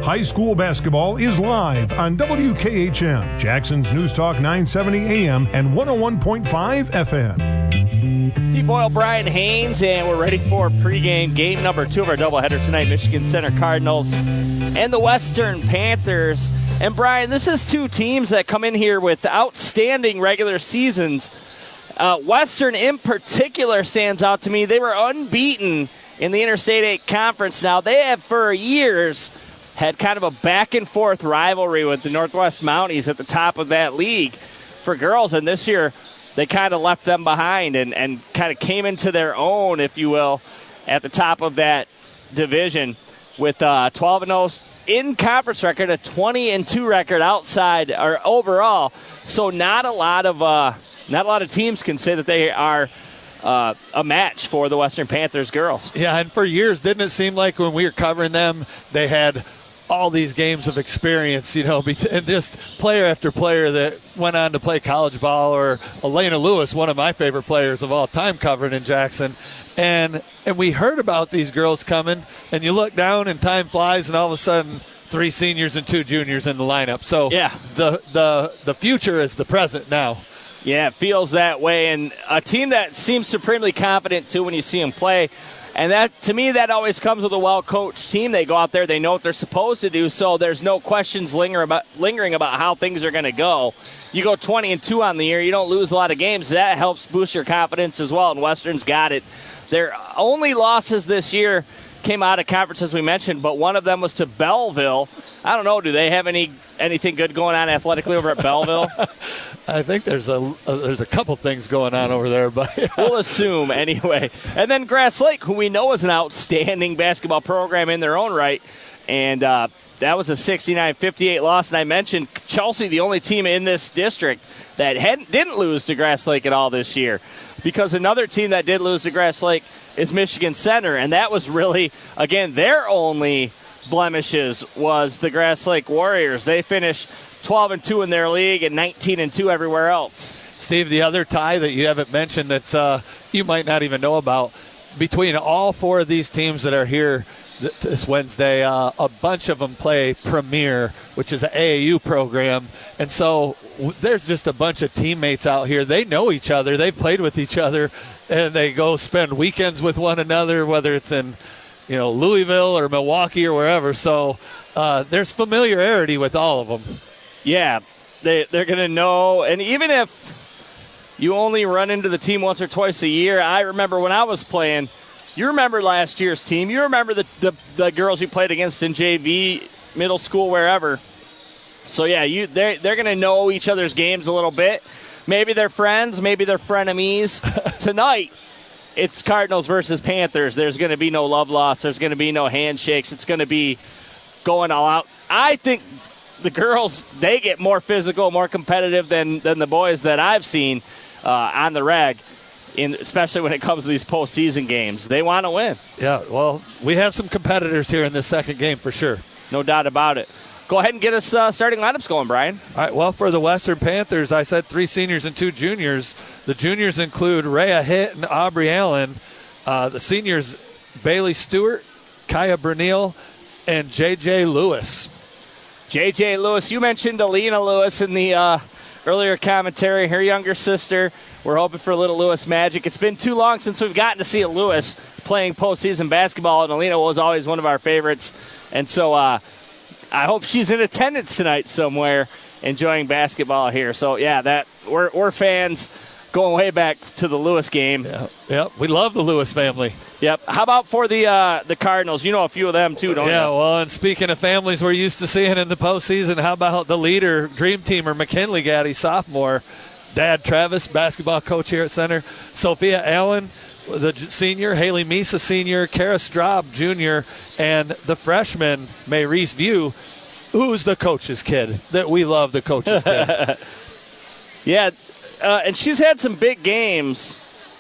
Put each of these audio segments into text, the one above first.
High school basketball is live on WKHM, Jackson's News Talk 970 AM and 101.5 FM. Steve Boyle, Brian Haynes, and we're ready for pregame game number 2 of our doubleheader tonight. Michigan Center Cardinals and the Western Panthers. And Brian, this is two teams that come in here with outstanding regular seasons. Western in particular stands out to me. They were unbeaten in the Interstate 8 Conference. Now, they have for years had kind of a back-and-forth rivalry with the Northwest Mounties at the top of that league for girls. And this year, they kind of left them behind and kind of came into their own, if you will, at the top of that division with 12-0 in conference record, a 20-2 record outside or overall. So not a lot of teams can say that they are a match for the Western Panthers girls. Yeah, and for years, didn't it seem like when we were covering them, they had all these games of experience, and just player after player that went on to play college ball, or Elena Lewis, one of my favorite players of all time, covering in Jackson. And we heard about these girls coming, and you look down and time flies, and all of a sudden 3 seniors and 2 juniors in the lineup. So yeah, the future is the present now. Yeah, it feels that way, and a team that seems supremely confident, too, when you see them play. And that, to me, that always comes with a well-coached team. They go out there, they know what they're supposed to do, so there's no questions lingering about how things are going to go. You go 20-2 on the year, you don't lose a lot of games. That helps boost your confidence as well, and Western's got it. Their only losses this year came out of conference, as we mentioned, but one of them was to Belleville. I don't know, do they have anything good going on athletically over at Belleville? I think there's a couple things going on over there, but we'll assume anyway. And then Grass Lake, who we know is an outstanding basketball program in their own right, and that was a 69-58 loss. And I mentioned Chelsea, the only team in this district that didn't lose to Grass Lake at all this year, because another team that did lose to Grass Lake is Michigan Center, and that was really, again, their only blemishes was the Grass Lake Warriors. They finished 12-2 in their league and 19-2 everywhere else. Steve, the other tie that you haven't mentioned that you might not even know about, between all 4 of these teams that are here this Wednesday, a bunch of them play Premier, which is an AAU program. And so there's just a bunch of teammates out here. They know each other. They've played with each other, and they go spend weekends with one another, whether it's in Louisville or Milwaukee or wherever. So there's familiarity with all of them. Yeah, they're going to know. And even if you only run into the team once or twice a year, I remember when I was playing, you remember last year's team. You remember the girls you played against in JV, middle school, wherever. So, yeah, they're going to know each other's games a little bit. Maybe they're friends. Maybe they're frenemies. Tonight, it's Cardinals versus Panthers. There's going to be no love loss. There's going to be no handshakes. It's going to be going all out. I think the girls, they get more physical, more competitive than the boys that I've seen on the rag, especially when it comes to these postseason games. They want to win. Yeah, well, we have some competitors here in this second game for sure. No doubt about it. Go ahead and get us starting lineups going, Brian. All right, well, for the Western Panthers, I said 3 seniors and 2 juniors. The juniors include Rhea Hitt and Aubrey Allen. The seniors, Bailey Stewart, Kaya Bernil, and J.J. Lewis. J.J. Lewis, you mentioned Alina Lewis in the earlier commentary, her younger sister. We're hoping for a little Lewis magic. It's been too long since we've gotten to see a Lewis playing postseason basketball, and Alina was always one of our favorites. And so I hope she's in attendance tonight somewhere enjoying basketball here. So, yeah, we're fans going way back to the Lewis game. Yeah, we love the Lewis family. Yep. How about for the Cardinals? You know a few of them, too, don't you? Yeah, well, and speaking of families we're used to seeing in the postseason, how about the leader, dream teamer, McKinley Gaddy, sophomore, Dad Travis, basketball coach here at Center, Sophia Allen, the senior, Haley Misa, senior, Kara Straub, junior, and the freshman, Maurice View, who's the coach's kid, that we love the coach's kid. Yeah, and she's had some big games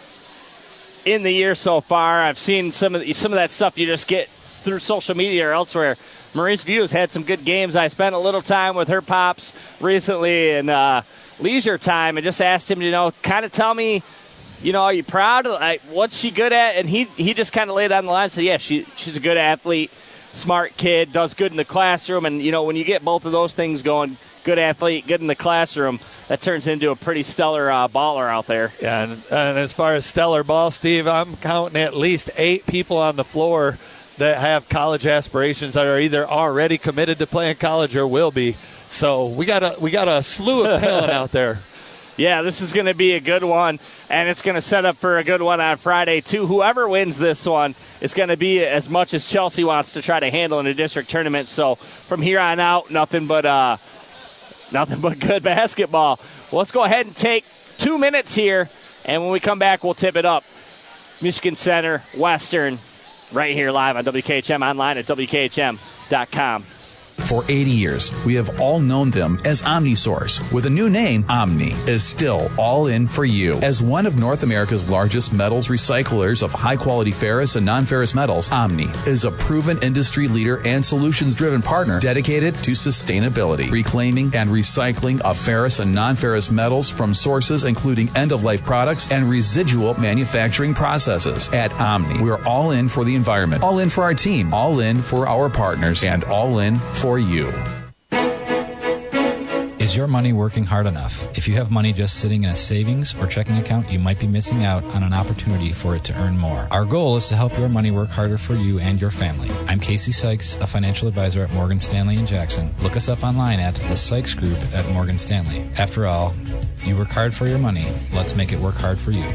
in the year so far. I've seen some of that stuff you just get through social media or elsewhere. Maurice View has had some good games. I spent a little time with her pops recently in leisure time and just asked him, kind of tell me, are you proud? What's she good at? And he just kind of laid on the line and said, yeah, she's a good athlete. smart kid, does good in the classroom. And, when you get both of those things going, good athlete, good in the classroom, that turns into a pretty stellar baller out there. Yeah, and as far as stellar ball, Steve, I'm counting at least 8 people on the floor that have college aspirations that are either already committed to playing college or will be. So we got a slew of talent out there. Yeah, this is going to be a good one, and it's going to set up for a good one on Friday, too. Whoever wins this one is going to be as much as Chelsea wants to try to handle in a district tournament. So from here on out, nothing but good basketball. Well, let's go ahead and take 2 minutes here, and when we come back, we'll tip it up. Michigan Center, Western, right here live on WKHM, online at WKHM.com. For 80 years, we have all known them as OmniSource. With a new name, Omni is still all in for you. As one of North America's largest metals recyclers of high-quality ferrous and non-ferrous metals, Omni is a proven industry leader and solutions-driven partner dedicated to sustainability, reclaiming and recycling of ferrous and non-ferrous metals from sources including end-of-life products and residual manufacturing processes. At Omni, we're all in for the environment, all in for our team, all in for our partners, and all in for you. Is your money working hard enough? If you have money just sitting in a savings or checking account, you might be missing out on an opportunity for it to earn more. Our goal is to help your money work harder for you and your family. I'm Casey Sykes, a financial advisor at Morgan Stanley in Jackson. Look us up online at the Sykes Group at Morgan Stanley. After all, you work hard for your money. Let's make it work hard for you.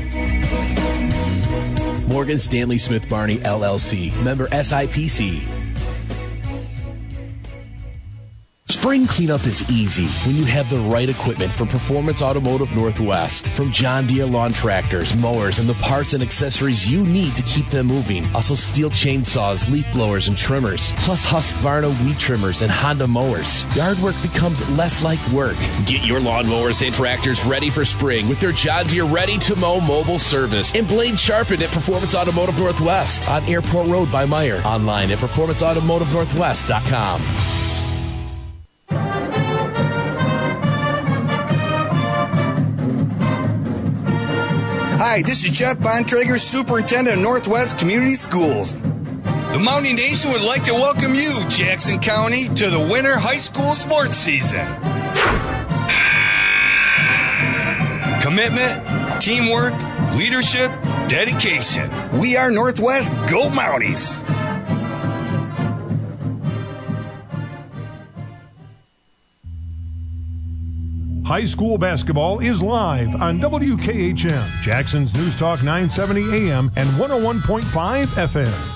Morgan Stanley Smith Barney, LLC. Member SIPC. Spring cleanup is easy when you have the right equipment from Performance Automotive Northwest. From John Deere lawn tractors, mowers, and the parts and accessories you need to keep them moving. Also steel chainsaws, leaf blowers, and trimmers. Plus Husqvarna weed trimmers and Honda mowers. Yard work becomes less like work. Get your lawn mowers and tractors ready for spring with their John Deere Ready to Mow mobile service. And blade sharpened at Performance Automotive Northwest on Airport Road by Meyer. Online at performanceautomotivenorthwest.com. Hi, this is Jeff Bontrager, Superintendent of Northwest Community Schools. The Mountie Nation would like to welcome you, Jackson County, to the winter high school sports season. Commitment, teamwork, leadership, dedication. We are Northwest. Go Mounties! High school basketball is live on WKHM, Jackson's News Talk 970 AM and 101.5 FM.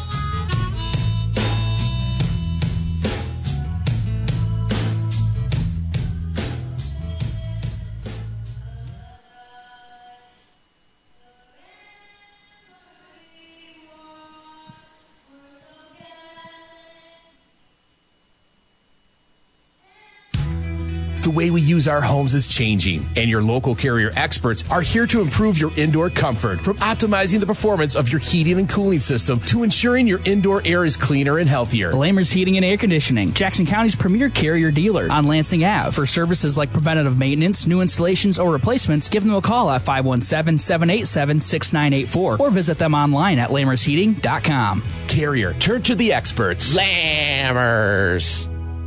The way we use our homes is changing, and your local Carrier experts are here to improve your indoor comfort, from optimizing the performance of your heating and cooling system to ensuring your indoor air is cleaner and healthier. Lamers Heating and Air Conditioning, Jackson County's premier Carrier dealer on Lansing Ave. For services like preventative maintenance, new installations, or replacements, give them a call at 517-787-6984 or visit them online at lamersheating.com. Carrier, turn to the experts. Lammers.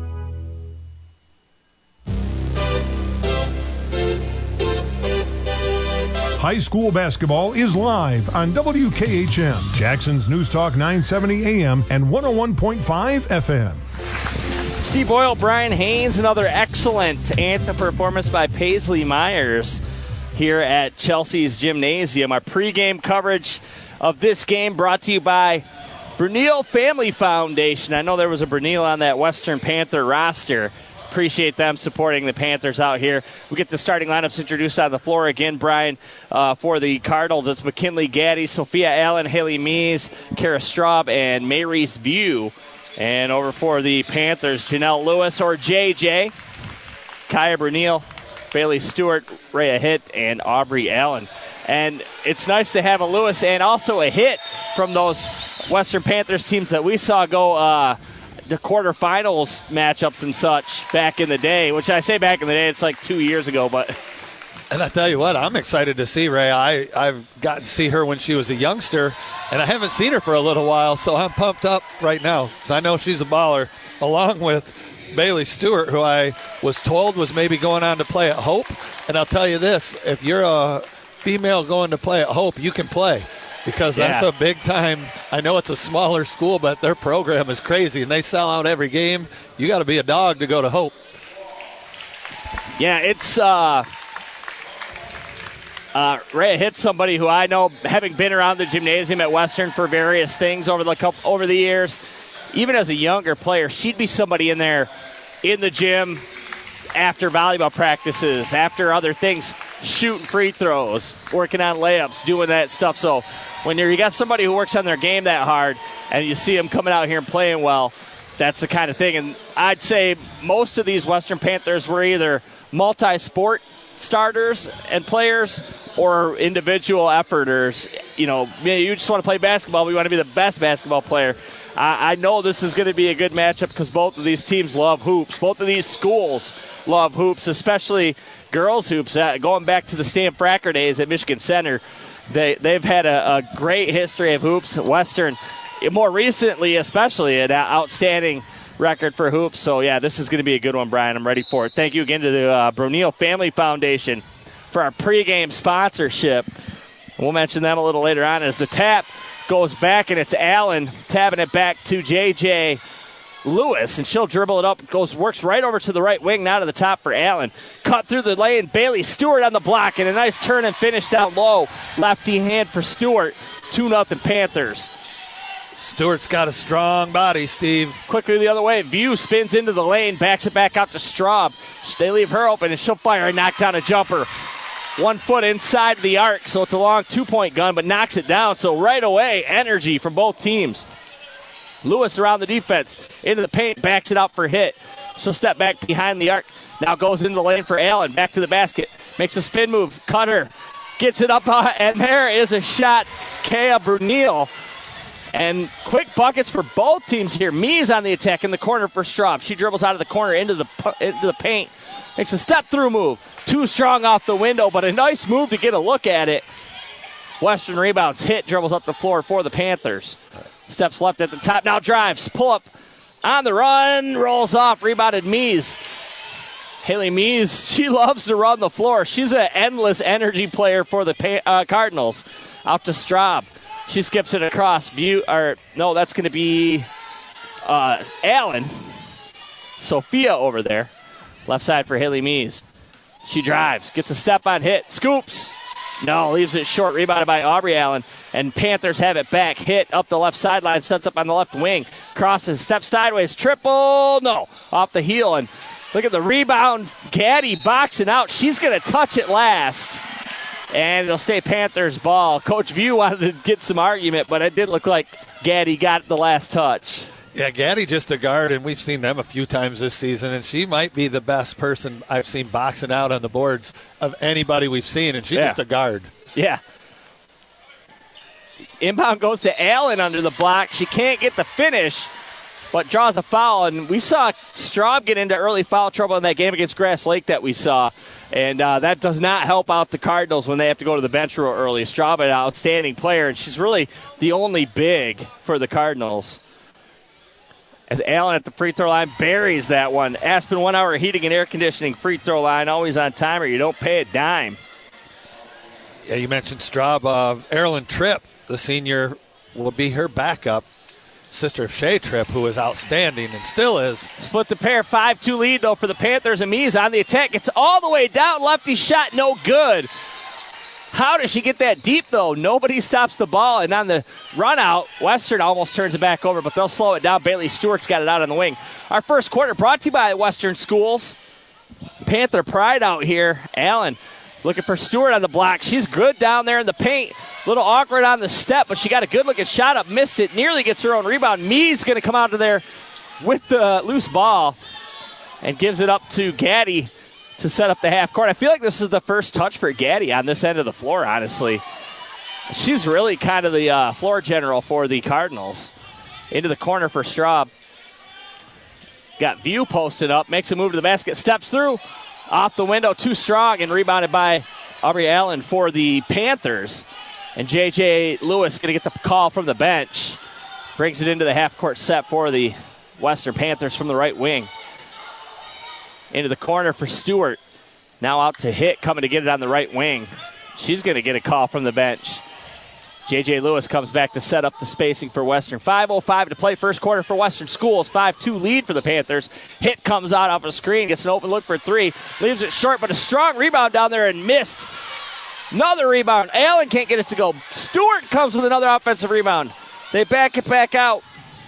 High school basketball is live on WKHM, Jackson's News Talk 970 AM and 101.5 FM. Steve Boyle, Brian Haynes, another excellent anthem performance by Paisley Myers here at Chelsea's Gymnasium. Our pregame coverage of this game brought to you by Brunel Family Foundation. I know there was a Brunel on that Western Panther roster. Appreciate them supporting the Panthers out here. We get the starting lineups introduced on the floor again, Brian, for the Cardinals. It's McKinley Gaddy, Sophia Allen, Haley Mees, Kara Straub, and Mary's View. And over for the Panthers, Janelle Lewis or JJ, Kaya Brunel, Bailey Stewart, Rhea Hitt, and Aubrey Allen. And it's nice to have a Lewis and also a Hitt from those Western Panthers teams that we saw go the quarterfinals matchups and such back in the day, which I say back in the day, it's like 2 years ago, but And I tell you what, I'm excited to see Ray. I've gotten to see her when she was a youngster, and I haven't seen her for a little while, so I'm pumped up right now because I know she's a baller, along with Bailey Stewart, who I was told was maybe going on to play at Hope. And I'll tell you this, if you're a female going to play at Hope, you can play because that's a big time. I know it's a smaller school, but their program is crazy, and they sell out every game. You got to be a dog to go to Hope. Yeah, it's Ray hit somebody who I know, having been around the gymnasium at Western for various things over the years. Even as a younger player, she'd be somebody in there in the gym after volleyball practices, after other things, shooting free throws, working on layups, doing that stuff. So when you got somebody who works on their game that hard and you see them coming out here and playing well, that's the kind of thing. And I'd say most of these Western Panthers were either multi-sport starters and players or individual efforters. You know, you just want to play basketball, we want to be the best basketball player. I know this is going to be a good matchup because both of these teams love hoops. Both of these schools love hoops, especially girls hoops. Going back to the Stan Fracker days at Michigan Center, they've had a great history of hoops. Western, more recently especially, an outstanding record for hoops. So, yeah, this is going to be a good one, Brian. I'm ready for it. Thank you again to the Brunel Family Foundation for our pregame sponsorship. We'll mention them a little later on as the tap goes back, and it's Allen tapping it back to J.J. Lewis, and she'll dribble it up, works right over to the right wing, now to the top for Allen. Cut through the lane, Bailey Stewart on the block, and a nice turn and finish down low. Lefty hand for Stewart, 2-0 Panthers. Stewart's got a strong body, Steve. Quickly the other way. View spins into the lane, backs it back out to Straub. They leave her open, and she'll fire and knock down a jumper. 1 foot inside the arc, so it's a long 2-point gun, but knocks it down. So right away, energy from both teams. Lewis around the defense, into the paint, backs it out for hit. She'll step back behind the arc. Now goes into the lane for Allen, back to the basket. Makes a spin move, cutter, gets it up, and there is a shot. Kea Brunel. And quick buckets for both teams here. Mies on the attack in the corner for Straub. She dribbles out of the corner into the paint. Makes a step-through move. Too strong off the window, but a nice move to get a look at it. Western rebounds, hit, dribbles up the floor for the Panthers. Steps left at the top, now drives, pull up on the run, rolls off, rebounded Mies. Haley Mies, she loves to run the floor. She's an endless energy player for the Cardinals. Out to Straub. She skips it across. That's going to be Allen. Sophia over there. Left side for Haley Mies. She drives, gets a step on hit, scoops. No, leaves it short, rebounded by Aubrey Allen. And Panthers have it back. Hit up the left sideline, sets up on the left wing. Crosses, steps sideways, triple. No, off the heel. And look at the rebound. Gaddy boxing out. She's going to touch it last. And it'll stay Panthers ball. Coach View wanted to get some argument, but it did look like Gaddy got the last touch. Yeah, Gaddy just a guard, and we've seen them a few times this season, and she might be the best person I've seen boxing out on the boards of anybody we've seen, and she's just a guard. Yeah. Inbound goes to Allen under the block. She can't get the finish, but draws a foul, and we saw Straub get into early foul trouble in that game against Grass Lake that we saw. And that does not help out the Cardinals when they have to go to the bench real early. Straub, an outstanding player, and she's really the only big for the Cardinals. As Allen at the free throw line buries that one. Aspen 1 Hour Heating and Air Conditioning free throw line, always on time or you don't pay a dime. Yeah, you mentioned Straub. Erilyn Tripp, the senior, will be her backup. Sister of Shea Tripp, who is outstanding and still is. Split the pair, 5-2 lead, though, for the Panthers. And Mies on the attack. It's all the way down. Lefty shot, no good. How does she get that deep, though? Nobody stops the ball. And on the run out, Western almost turns it back over, but they'll slow it down. Bailey Stewart's got it out on the wing. Our first quarter brought to you by Western Schools. Panther pride out here. Allen looking for Stewart on the block. She's good down there in the paint. A little awkward on the step, but she got a good-looking shot up. Missed it. Nearly gets her own rebound. Mies going to come out of there with the loose ball and gives it up to Gaddy to set up the half court. I feel like this is the first touch for Gaddy on this end of the floor, honestly. She's really kind of the floor general for the Cardinals. Into the corner for Straub. Got View posted up. Makes a move to the basket. Steps through. Off the window, too strong, and rebounded by Aubrey Allen for the Panthers. And J.J. Lewis going to get the call from the bench. Brings it into the half-court set for the Western Panthers from the right wing. Into the corner for Stewart. Now out to Hitt, coming to get it on the right wing. She's going to get a call from the bench. J.J. Lewis comes back to set up the spacing for Western. 5:05 to play first quarter for Western Schools. 5-2 lead for the Panthers. Hitt comes out off a screen, gets an open look for three. Leaves it short, but a strong rebound down there and missed. Another rebound. Allen can't get it to go. Stewart comes with another offensive rebound. They back it back out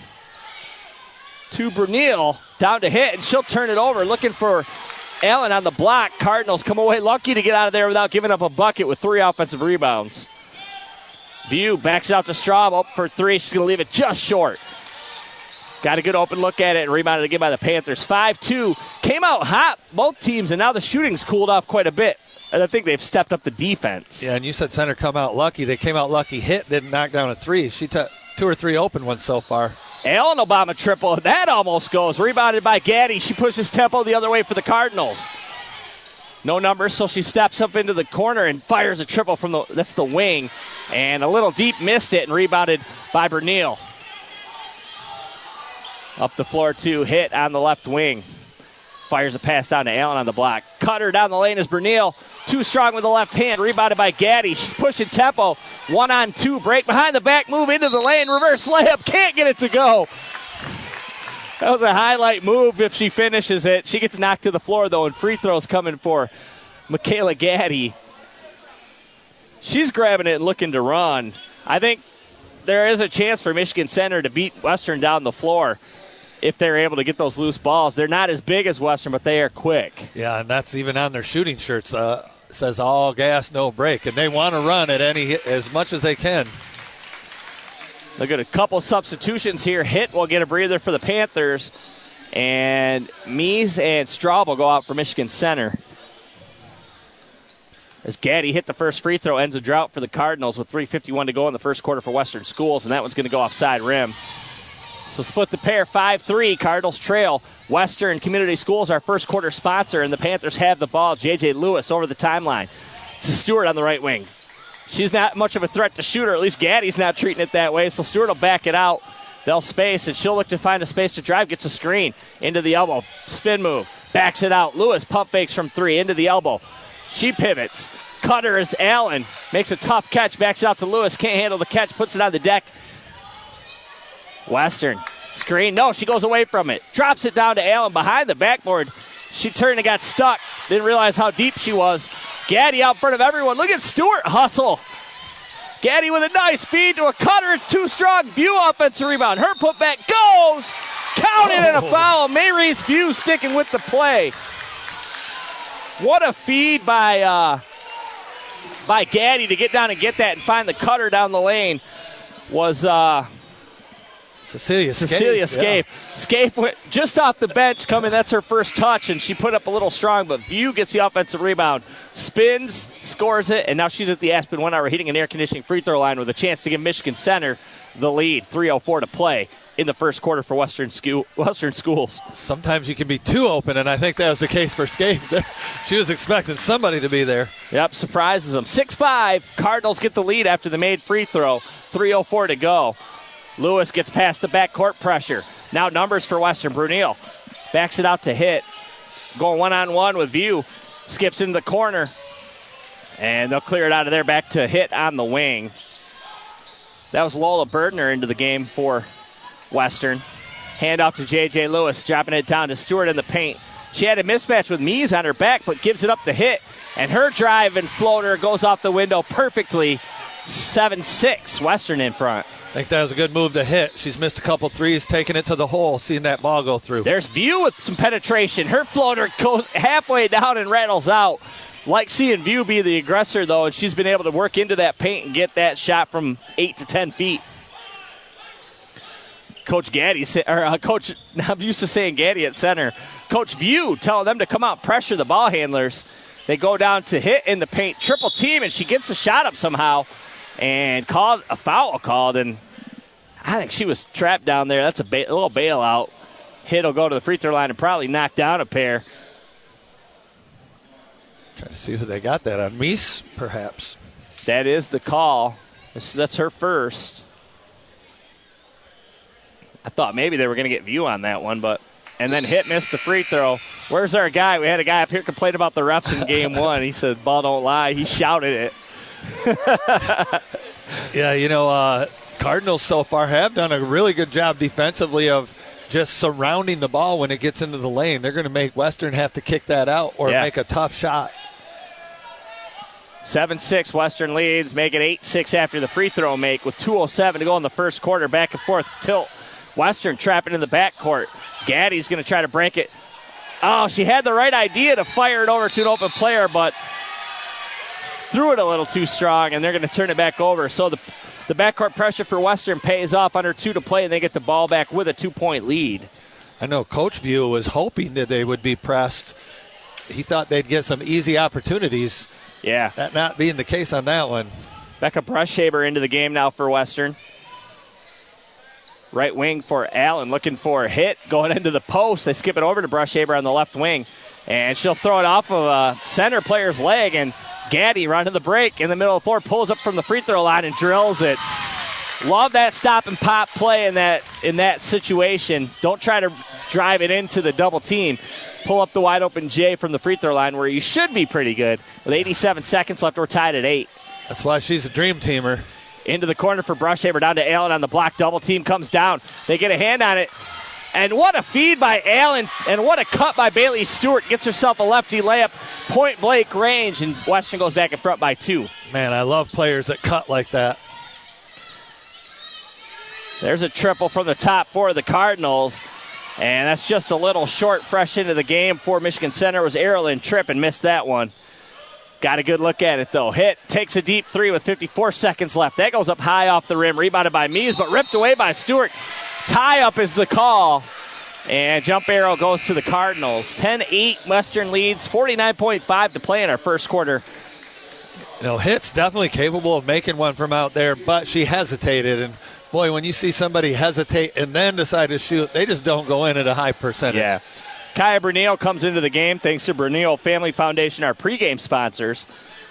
to Brunel. Down to Hitt, and she'll turn it over. Looking for Allen on the block. Cardinals come away lucky to get out of there without giving up a bucket with 3 offensive rebounds. View backs it out to Straub. Up for 3. She's going to leave it just short. Got a good open look at it and rebounded again by the Panthers. 5-2. Came out hot, both teams, and now the shooting's cooled off quite a bit. And I think they've stepped up the defense. Yeah, and you said center come out lucky. They came out lucky. Hitt didn't knock down a 3. She took 2 or 3 open ones so far. Allen Obama triple. That almost goes. Rebounded by Gaddy. She pushes tempo the other way for the Cardinals. No numbers, so she steps up into the corner and fires a triple from that's the wing. And a little deep, missed it, and rebounded by Brunel. Up the floor to Hitt on the left wing. Fires a pass down to Allen on the block. Cutter down the lane is Brunel. Too strong with the left hand. Rebounded by Gaddy. She's pushing tempo. 1-on-2 break. Behind the back move into the lane. Reverse layup. Can't get it to go. That was a highlight move if she finishes it. She gets knocked to the floor, though, and free throws coming for Michaela Gaddy. She's grabbing it and looking to run. I think there is a chance for Michigan Center to beat Western down the floor if they're able to get those loose balls. They're not as big as Western, but they are quick. Yeah, and that's even on their shooting shirts. Says all gas, no break. And they want to run at as much as they can. Look at a couple substitutions here. Hitt will get a breather for the Panthers. And Mies and Straub will go out for Michigan Center. As Gaddy hit the first free throw, ends a drought for the Cardinals with 3:51 to go in the first quarter for Western Schools. And that one's going to go offside rim. So split the pair, 5-3. Cardinals trail. Western Community Schools, our first quarter sponsor, and the Panthers have the ball. J.J. Lewis over the timeline to Stewart on the right wing. She's not much of a threat to shoot her. At least Gaddy's not treating it that way, so Stewart will back it out. They'll space, and she'll look to find a space to drive. Gets a screen into the elbow. Spin move. Backs it out. Lewis pump fakes from 3 into the elbow. She pivots. Cutter is Allen. Makes a tough catch. Backs it out to Lewis. Can't handle the catch. Puts it on the deck. Western. Screen. No, she goes away from it. Drops it down to Allen behind the backboard. She turned and got stuck. Didn't realize how deep she was. Gaddy out front of everyone. Look at Stewart hustle. Gaddy with a nice feed to a Cutter. It's too strong. View offensive rebound. Her putback goes. Counted and a foul. Mary's View sticking with the play. What a feed by Gaddy to get down and get that and find the Cutter down the lane was Cecilia Scaife. Yeah. Scaife went just off the bench coming. That's her first touch, and she put up a little strong, but View gets the offensive rebound. Spins, scores it, and now she's at the Aspen 1 Hour Heating and Air Conditioning free throw line with a chance to give Michigan Center the lead. 3:04 to play in the first quarter for Western Schools. Sometimes you can be too open, and I think that was the case for Scaife. She was expecting somebody to be there. Yep, surprises them. 6-5. Cardinals get the lead after the made free throw. 3:04 to go. Lewis gets past the backcourt pressure. Now numbers for Western. Brunel backs it out to Hitt. Going one-on-one with View. Skips into the corner. And they'll clear it out of there back to Hitt on the wing. That was Lola Berdner into the game for Western. Hand off to J.J. Lewis, dropping it down to Stewart in the paint. She had a mismatch with Mies on her back, but gives it up to Hitt. And her drive and floater goes off the window perfectly. 7-6, Western in front. I think that was a good move to Hitt. She's missed a couple threes, taking it to the hole, seeing that ball go through. There's View with some penetration. Her floater goes halfway down and rattles out. Like seeing View be the aggressor, though, and she's been able to work into that paint and get that shot from 8 to 10 feet. Coach I'm used to saying Gaddy at center. Coach View telling them to come out and pressure the ball handlers. They go down to Hitt in the paint, triple team, and she gets the shot up somehow. And called a foul called, and I think she was trapped down there. That's a little bailout. Hitt will go to the free throw line and probably knock down a pair. Trying to see who they got that on. Meese, perhaps. That is the call. That's her first. I thought maybe they were going to get View on that one, but and then missed the free throw. Where's our guy? We had a guy up here complain about the refs in game one. He said, ball don't lie. He shouted it. Yeah, Cardinals so far have done a really good job defensively of just surrounding the ball when it gets into the lane. They're going to make Western have to kick that out or make a tough shot. 7-6 Western leads, make it 8-6 after the free throw make with 2:07 to go in the first quarter. Back and forth tilt. Western trapping in the backcourt. Gaddy's going to try to break it. Oh, she had the right idea to fire it over to an open player, but threw it a little too strong, and they're going to turn it back over. So the backcourt pressure for Western pays off. Under 2 to play, and they get the ball back with a 2-point lead. I know Coach View was hoping that they would be pressed. He thought they'd get some easy opportunities. Yeah. That not being the case on that one. Becca Brushaber into the game now for Western. Right wing for Allen, looking for a hit, going into the post. They skip it over to Brushaber on the left wing, and she'll throw it off of a center player's leg, and Gaddy running the break in the middle of the floor, pulls up from the free throw line and drills it. Love that stop and pop play in that situation. Don't try to drive it into the double team. Pull up the wide open J from the free throw line where you should be pretty good. With 87 seconds left, we're tied at 8. That's why she's a dream teamer. Into the corner for Brushaber, down to Allen on the block. Double team comes down. They get a hand on it. And what a feed by Allen, and what a cut by Bailey Stewart. Gets herself a lefty layup, point blank range, and Western goes back in front by 2. Man, I love players that cut like that. There's a triple from the top for the Cardinals, and that's just a little short fresh into the game for Michigan Center. It was Erilyn Tripp and missed that one. Got a good look at it, though. Takes a deep 3 with 54 seconds left. That goes up high off the rim. Rebounded by Mees, but ripped away by Stewart. Tie-up is the call. And jump arrow goes to the Cardinals. 10-8 Western leads. 49.5 to play in our first quarter. Hit's definitely capable of making one from out there, but she hesitated. And, boy, when you see somebody hesitate and then decide to shoot, they just don't go in at a high percentage. Yeah. Kaya Brunillo comes into the game thanks to Brunillo Family Foundation, our pregame sponsors.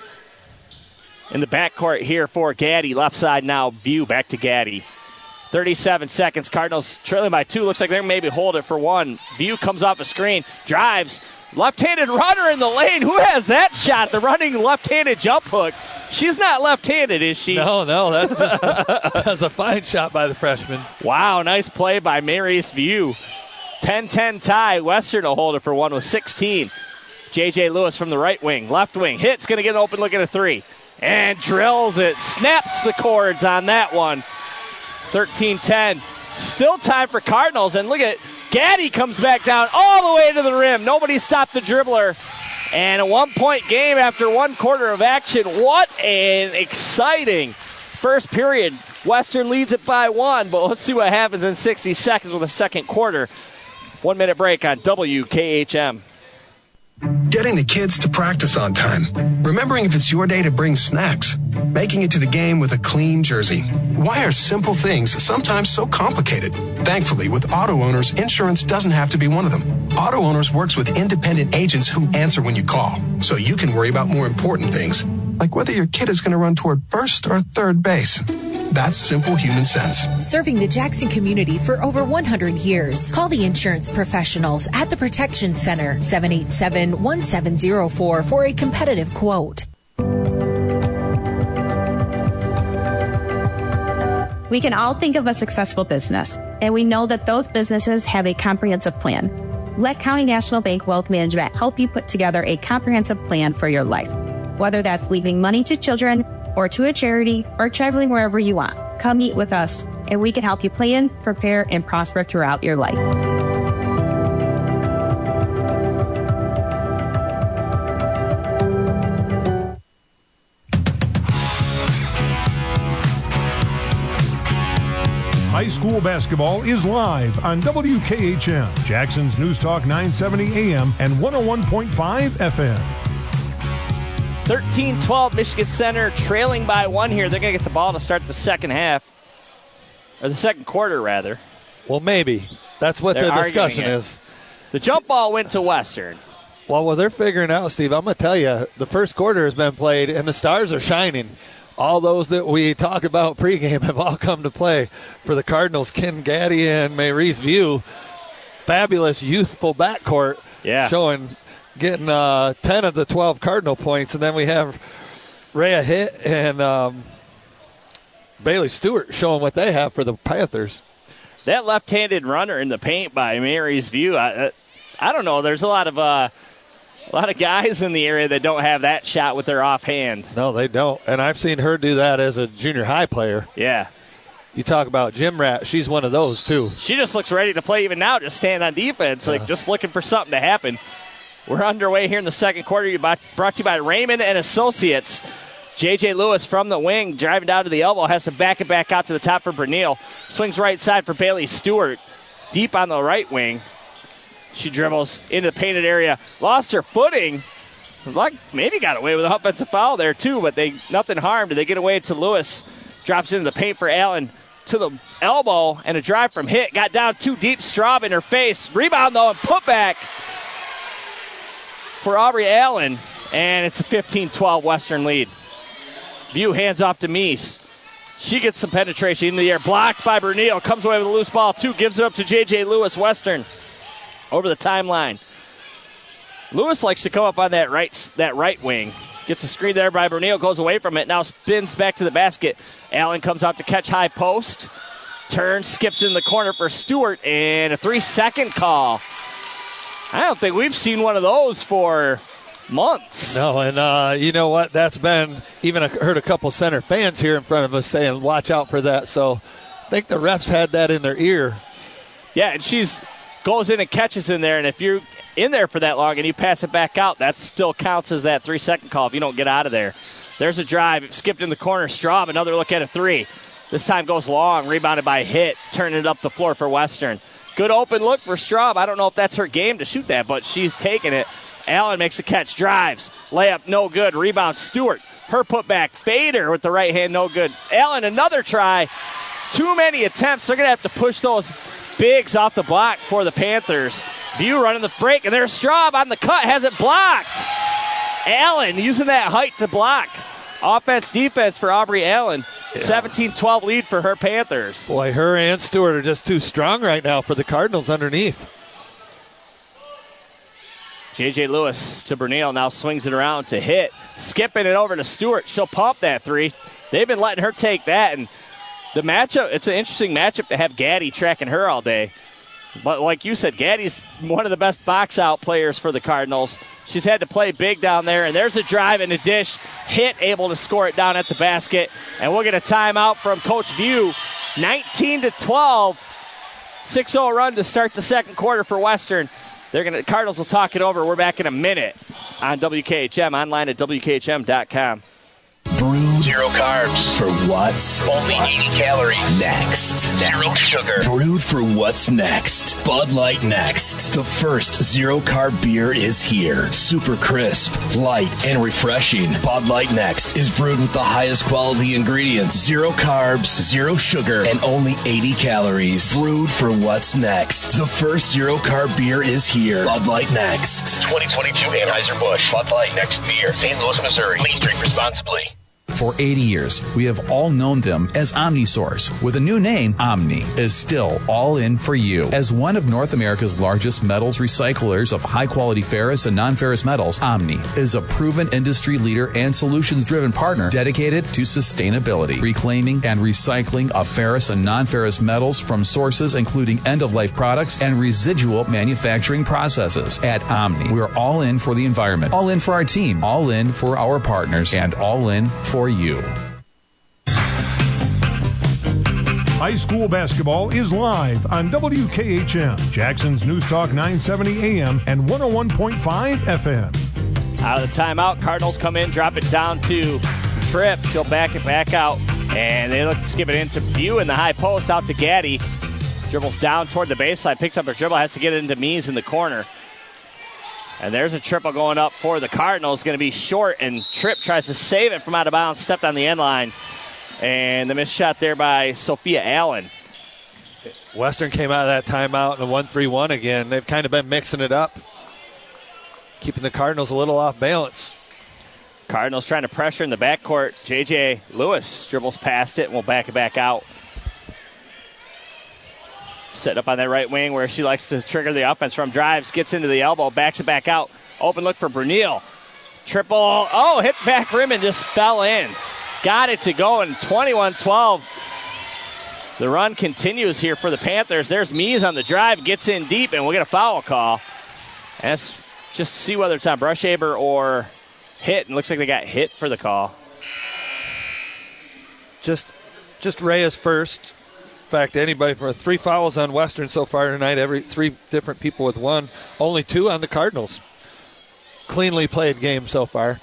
In the backcourt here for Gaddy. Left side now, View back to Gaddy. 37 seconds. Cardinals trailing by 2. Looks like they're maybe hold it for 1. View comes off a screen, drives. Left-handed runner in the lane. Who has that shot? The running left-handed jump hook. She's not left-handed, is she? No, that's just that's a fine shot by the freshman. Wow, nice play by Mary's View. 10-10 tie. Western will hold it for 1 with 16. J.J. Lewis from the right wing. Left wing. Hit's going to get an open look at a 3. And drills it. Snaps the cords on that one. 13-10. Still time for Cardinals. And look at Gaddy comes back down all the way to the rim. Nobody stopped the dribbler. And a 1-point game after 1 quarter of action. What an exciting first period. Western leads it by 1, but let's see what happens in 60 seconds with the second quarter. 1 minute break on WKHM. Getting the kids to practice on time. Remembering if it's your day to bring snacks. Making it to the game with a clean jersey. Why are simple things sometimes so complicated? Thankfully, with Auto Owners, insurance doesn't have to be one of them. Auto Owners works with independent agents who answer when you call, so you can worry about more important things, like whether your kid is going to run toward first or third base. That's simple human sense. Serving the Jackson community for over 100 years. Call the insurance professionals at the Protection Center, 787-1704 for a competitive quote. We can all think of a successful business, and we know that those businesses have a comprehensive plan. Let County National Bank Wealth Management help you put together a comprehensive plan for your life. Whether that's leaving money to children, or to a charity, or traveling wherever you want. Come meet with us, and we can help you plan, prepare, and prosper throughout your life. High school basketball is live on WKHM, Jackson's News Talk 970 AM and 101.5 FM. 13-12 Michigan Center trailing by 1 here. They're going to get the ball to start the second half. Or the second quarter, rather. Well, maybe. That's what the discussion is. The jump ball went to Western. Well, what they're figuring out, Steve, I'm going to tell you, the first quarter has been played, and the stars are shining. All those that we talk about pregame have all come to play for the Cardinals. Ken Gaddy and Maurice View, fabulous youthful backcourt, getting 10 of the 12 Cardinal points. And then we have Rhea Hitt and Bailey Stewart showing what they have for the Panthers. That left-handed runner in the paint by Mary's View, I don't know. There's a lot of guys in the area that don't have that shot with their offhand. No, they don't. And I've seen her do that as a junior high player. Yeah. You talk about gym rat. She's one of those, too. She just looks ready to play even now, just stand on defense, just looking for something to happen. We're underway here in the second quarter. Brought to you by Raymond and Associates. J.J. Lewis from the wing, driving down to the elbow, has to back it back out to the top for Bernil. Swings right side for Bailey Stewart, deep on the right wing. She dribbles into the painted area, lost her footing. Maybe got away with an offensive foul there too, but nothing harmed. They get away to Lewis, drops into the paint for Allen to the elbow, and a drive from Hitt. Got down too deep, Straub in her face. Rebound though, and put back for Aubrey Allen, and it's a 15-12 Western lead. View hands off to Meese. She gets some penetration in the air, blocked by Bernil. Comes away with a loose ball too, gives it up to J.J. Lewis. Western over the timeline. Lewis likes to come up on that right wing. Gets a screen there by Bernil, goes away from it, now spins back to the basket. Allen comes out to catch high post. Turns, skips in the corner for Stewart, and a 3-second call. I don't think we've seen one of those for months. No, and you know what? That's been, even heard a couple center fans here in front of us saying, watch out for that. So I think the refs had that in their ear. Yeah, and she's goes in and catches in there, and if you're in there for that long and you pass it back out, that still counts as that 3-second call if you don't get out of there. There's a drive. It skipped in the corner. Straub, another look at a three. This time goes long, rebounded by Hitt, turning it up the floor for Western. Good open look for Straub. I don't know if that's her game to shoot that, but she's taking it. Allen makes a catch, drives. Layup, no good. Rebound, Stewart. Her putback, Fader with the right hand, no good. Allen, another try. Too many attempts. They're going to have to push those bigs off the block for the Panthers. View running the break, and there's Straub on the cut, has it blocked. Allen using that height to block. Offense, defense for Aubrey Allen. 17-12 lead for her Panthers. Boy, her and Stewart are just too strong right now for the Cardinals underneath. J.J. Lewis to Bernil, now swings it around to Hitt. Skipping it over to Stewart. She'll pump that three. They've been letting her take that, and the matchup, it's an interesting matchup to have Gaddy tracking her all day. But like you said, Gaddy's one of the best box-out players for the Cardinals. She's had to play big down there, and there's a drive and a dish. Hitt able to score it down at the basket. And we'll get a timeout from Coach View. 19-12. 6-0 run to start the second quarter for Western. The Cardinals will talk it over. We're back in a minute on WKHM, online at WKHM.com. Brewed. 0 carbs. For what's only 80 calories. Next. 0 sugar. Brewed for what's next. Bud Light Next. The first 0 carb beer is here. Super crisp, light, and refreshing. Bud Light Next is brewed with the highest quality ingredients. 0 carbs, 0 sugar, and only 80 calories. Brewed for what's next. The first 0 carb beer is here. Bud Light Next. 2022 Anheuser-Busch Bud Light Next beer. St. Louis, Missouri. Please drink responsibly. For 80 years, we have all known them as OmniSource. With a new name, Omni is still all in for you. As one of North America's largest metals recyclers of high-quality ferrous and non-ferrous metals, Omni is a proven industry leader and solutions-driven partner dedicated to sustainability, reclaiming and recycling of ferrous and non-ferrous metals from sources including end-of-life products and residual manufacturing processes. At Omni, we're all in for the environment, all in for our team, all in for our partners, and all in for you. High school basketball is live on WKHM, Jackson's News Talk 970 AM and 101.5 FM. Out of the timeout, Cardinals come in, drop it down to Tripp. She'll back it back out, and they look to skip it into View in the high post, out to Gaddy. Dribbles down toward the baseline, picks up her dribble, has to get it into Mees in the corner. And there's a triple going up for the Cardinals. Going to be short, and Tripp tries to save it from out of bounds. Stepped on the end line. And the missed shot there by Sophia Allen. Western came out of that timeout in a 1-3-1 again. They've kind of been mixing it up. keeping the Cardinals a little off balance. Cardinals trying to pressure in the backcourt. J.J. Lewis dribbles past it and will back it back out. Set up on that right wing where she likes to trigger the offense from drives. Gets into the elbow, backs it back out. Open look for Brunel. Triple. Oh, hit back rim and just fell in. Got it to go, and 21-12. The run continues here for the Panthers. There's Mies on the drive, gets in deep, and we'll get a foul call. And that's just to see whether it's on Brushaber or hit, and looks like they got hit for the call. Just Reyes first. In fact, anybody for 3 fouls on Western so far tonight, every 3 different people with 1. Only 2 on the Cardinals. Cleanly played game so far.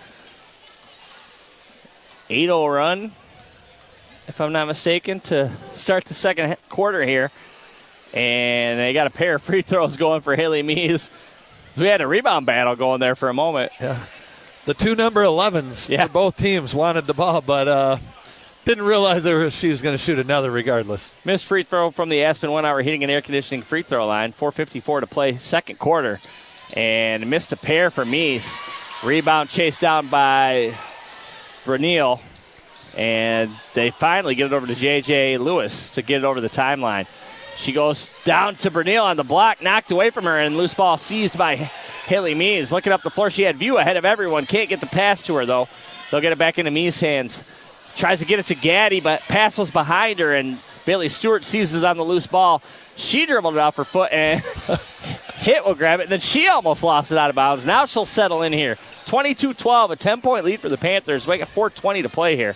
8-0 run, if I'm not mistaken, to start the second quarter here. And they got a pair of free throws going for Haley Mies. We had a rebound battle going there for a moment. Yeah. The 2 number 11s for both teams wanted the ball, but didn't realize she was going to shoot another regardless. Missed free throw from the Aspen 1 Hour Heating and Air Conditioning free throw line. 4:54 to play second quarter. And missed a pair for Mies. Rebound chased down by Brunel, and they finally get it over to J.J. Lewis to get it over the timeline. She goes down to Brunel on the block, knocked away from her, and loose ball seized by Haley Mies. Looking up the floor, she had view ahead of everyone. Can't get the pass to her, though. They'll get it back into Mies' hands. Tries to get it to Gaddy, but pass was behind her, and Bailey Stewart seizes on the loose ball. She dribbled it off her foot, and Hit will grab it, and then she almost lost it out of bounds. Now she'll settle in here. 22-12, a 10-point lead for the Panthers. We got 4:20 to play here.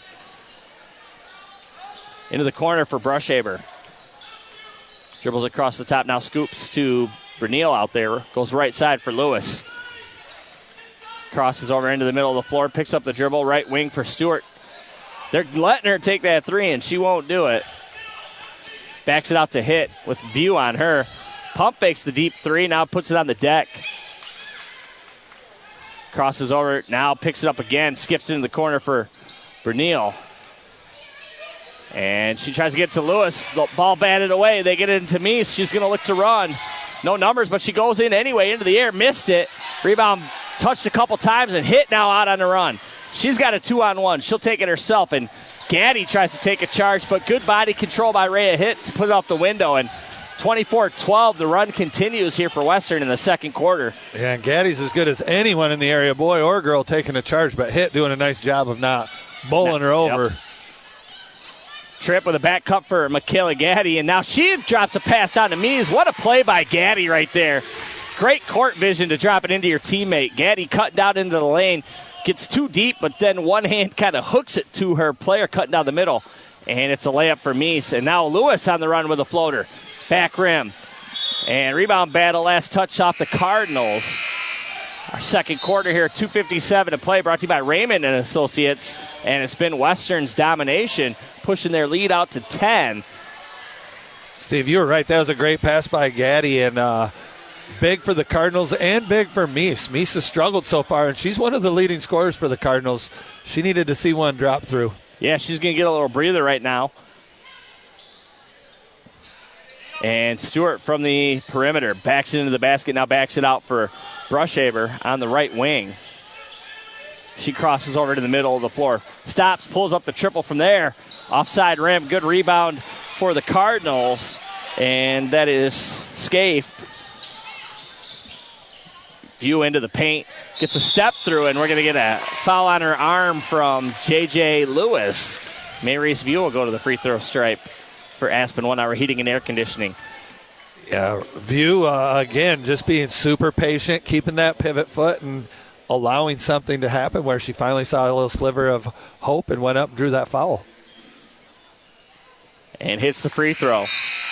Into the corner for Brushaber. Dribbles across the top, now scoops to Brunel out there. Goes right side for Lewis. Crosses over into the middle of the floor, picks up the dribble, right wing for Stewart. They're letting her take that 3, and she won't do it. Backs it out to Hit with view on her. Pump fakes the deep 3, now puts it on the deck. Crosses over, now picks it up again, skips into the corner for Brunel. And she tries to get to Lewis. The ball batted away. They get it into Mies. She's going to look to run. No numbers, but she goes in anyway, into the air, missed it. Rebound touched a couple times, and Hit now out on the run. She's got a 2-on-1. She'll take it herself, and Gaddy tries to take a charge, but good body control by Rhea Hit to put it off the window, and 24-12, the run continues here for Western in the second quarter. Yeah, and Gaddy's as good as anyone in the area, boy or girl, taking a charge, but Hit doing a nice job of not bowling her over. Yep. Trip with a back cut for Michaela Gaddy, and now she drops a pass down to Mies. What a play by Gaddy right there. Great court vision to drop it into your teammate. Gaddy cut down into the lane, gets too deep, but then one hand kind of hooks it to her player cutting down the middle, and it's a layup for Mies. And now Lewis on the run with a floater. Back rim. And rebound battle, last touch off the Cardinals. Our second quarter here, 2:57 to play, brought to you by Raymond and Associates. And it's been Western's domination, pushing their lead out to 10. Steve, you were right. That was a great pass by Gaddy, and big for the Cardinals and big for Mies. Mies has struggled so far, and she's one of the leading scorers for the Cardinals. She needed to see one drop through. Yeah, she's going to get a little breather right now. And Stewart from the perimeter backs it into the basket, now backs it out for Brushaber on the right wing. She crosses over to the middle of the floor. Stops, pulls up the triple from there. Offside rim, good rebound for the Cardinals. And that is Scaife. View into the paint. Gets a step through, and we're going to get a foul on her arm from J.J. Lewis. Maryse View will go to the free throw stripe for Aspen 1 Hour Heating and Air Conditioning. Yeah, View, again, just being super patient, keeping that pivot foot and allowing something to happen where she finally saw a little sliver of hope and went up and drew that foul. And hits the free throw.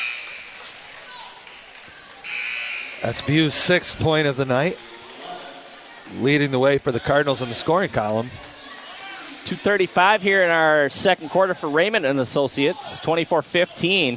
That's View's 6th point of the night, leading the way for the Cardinals in the scoring column. 2:35 here in our second quarter for Raymond and Associates. 24-15.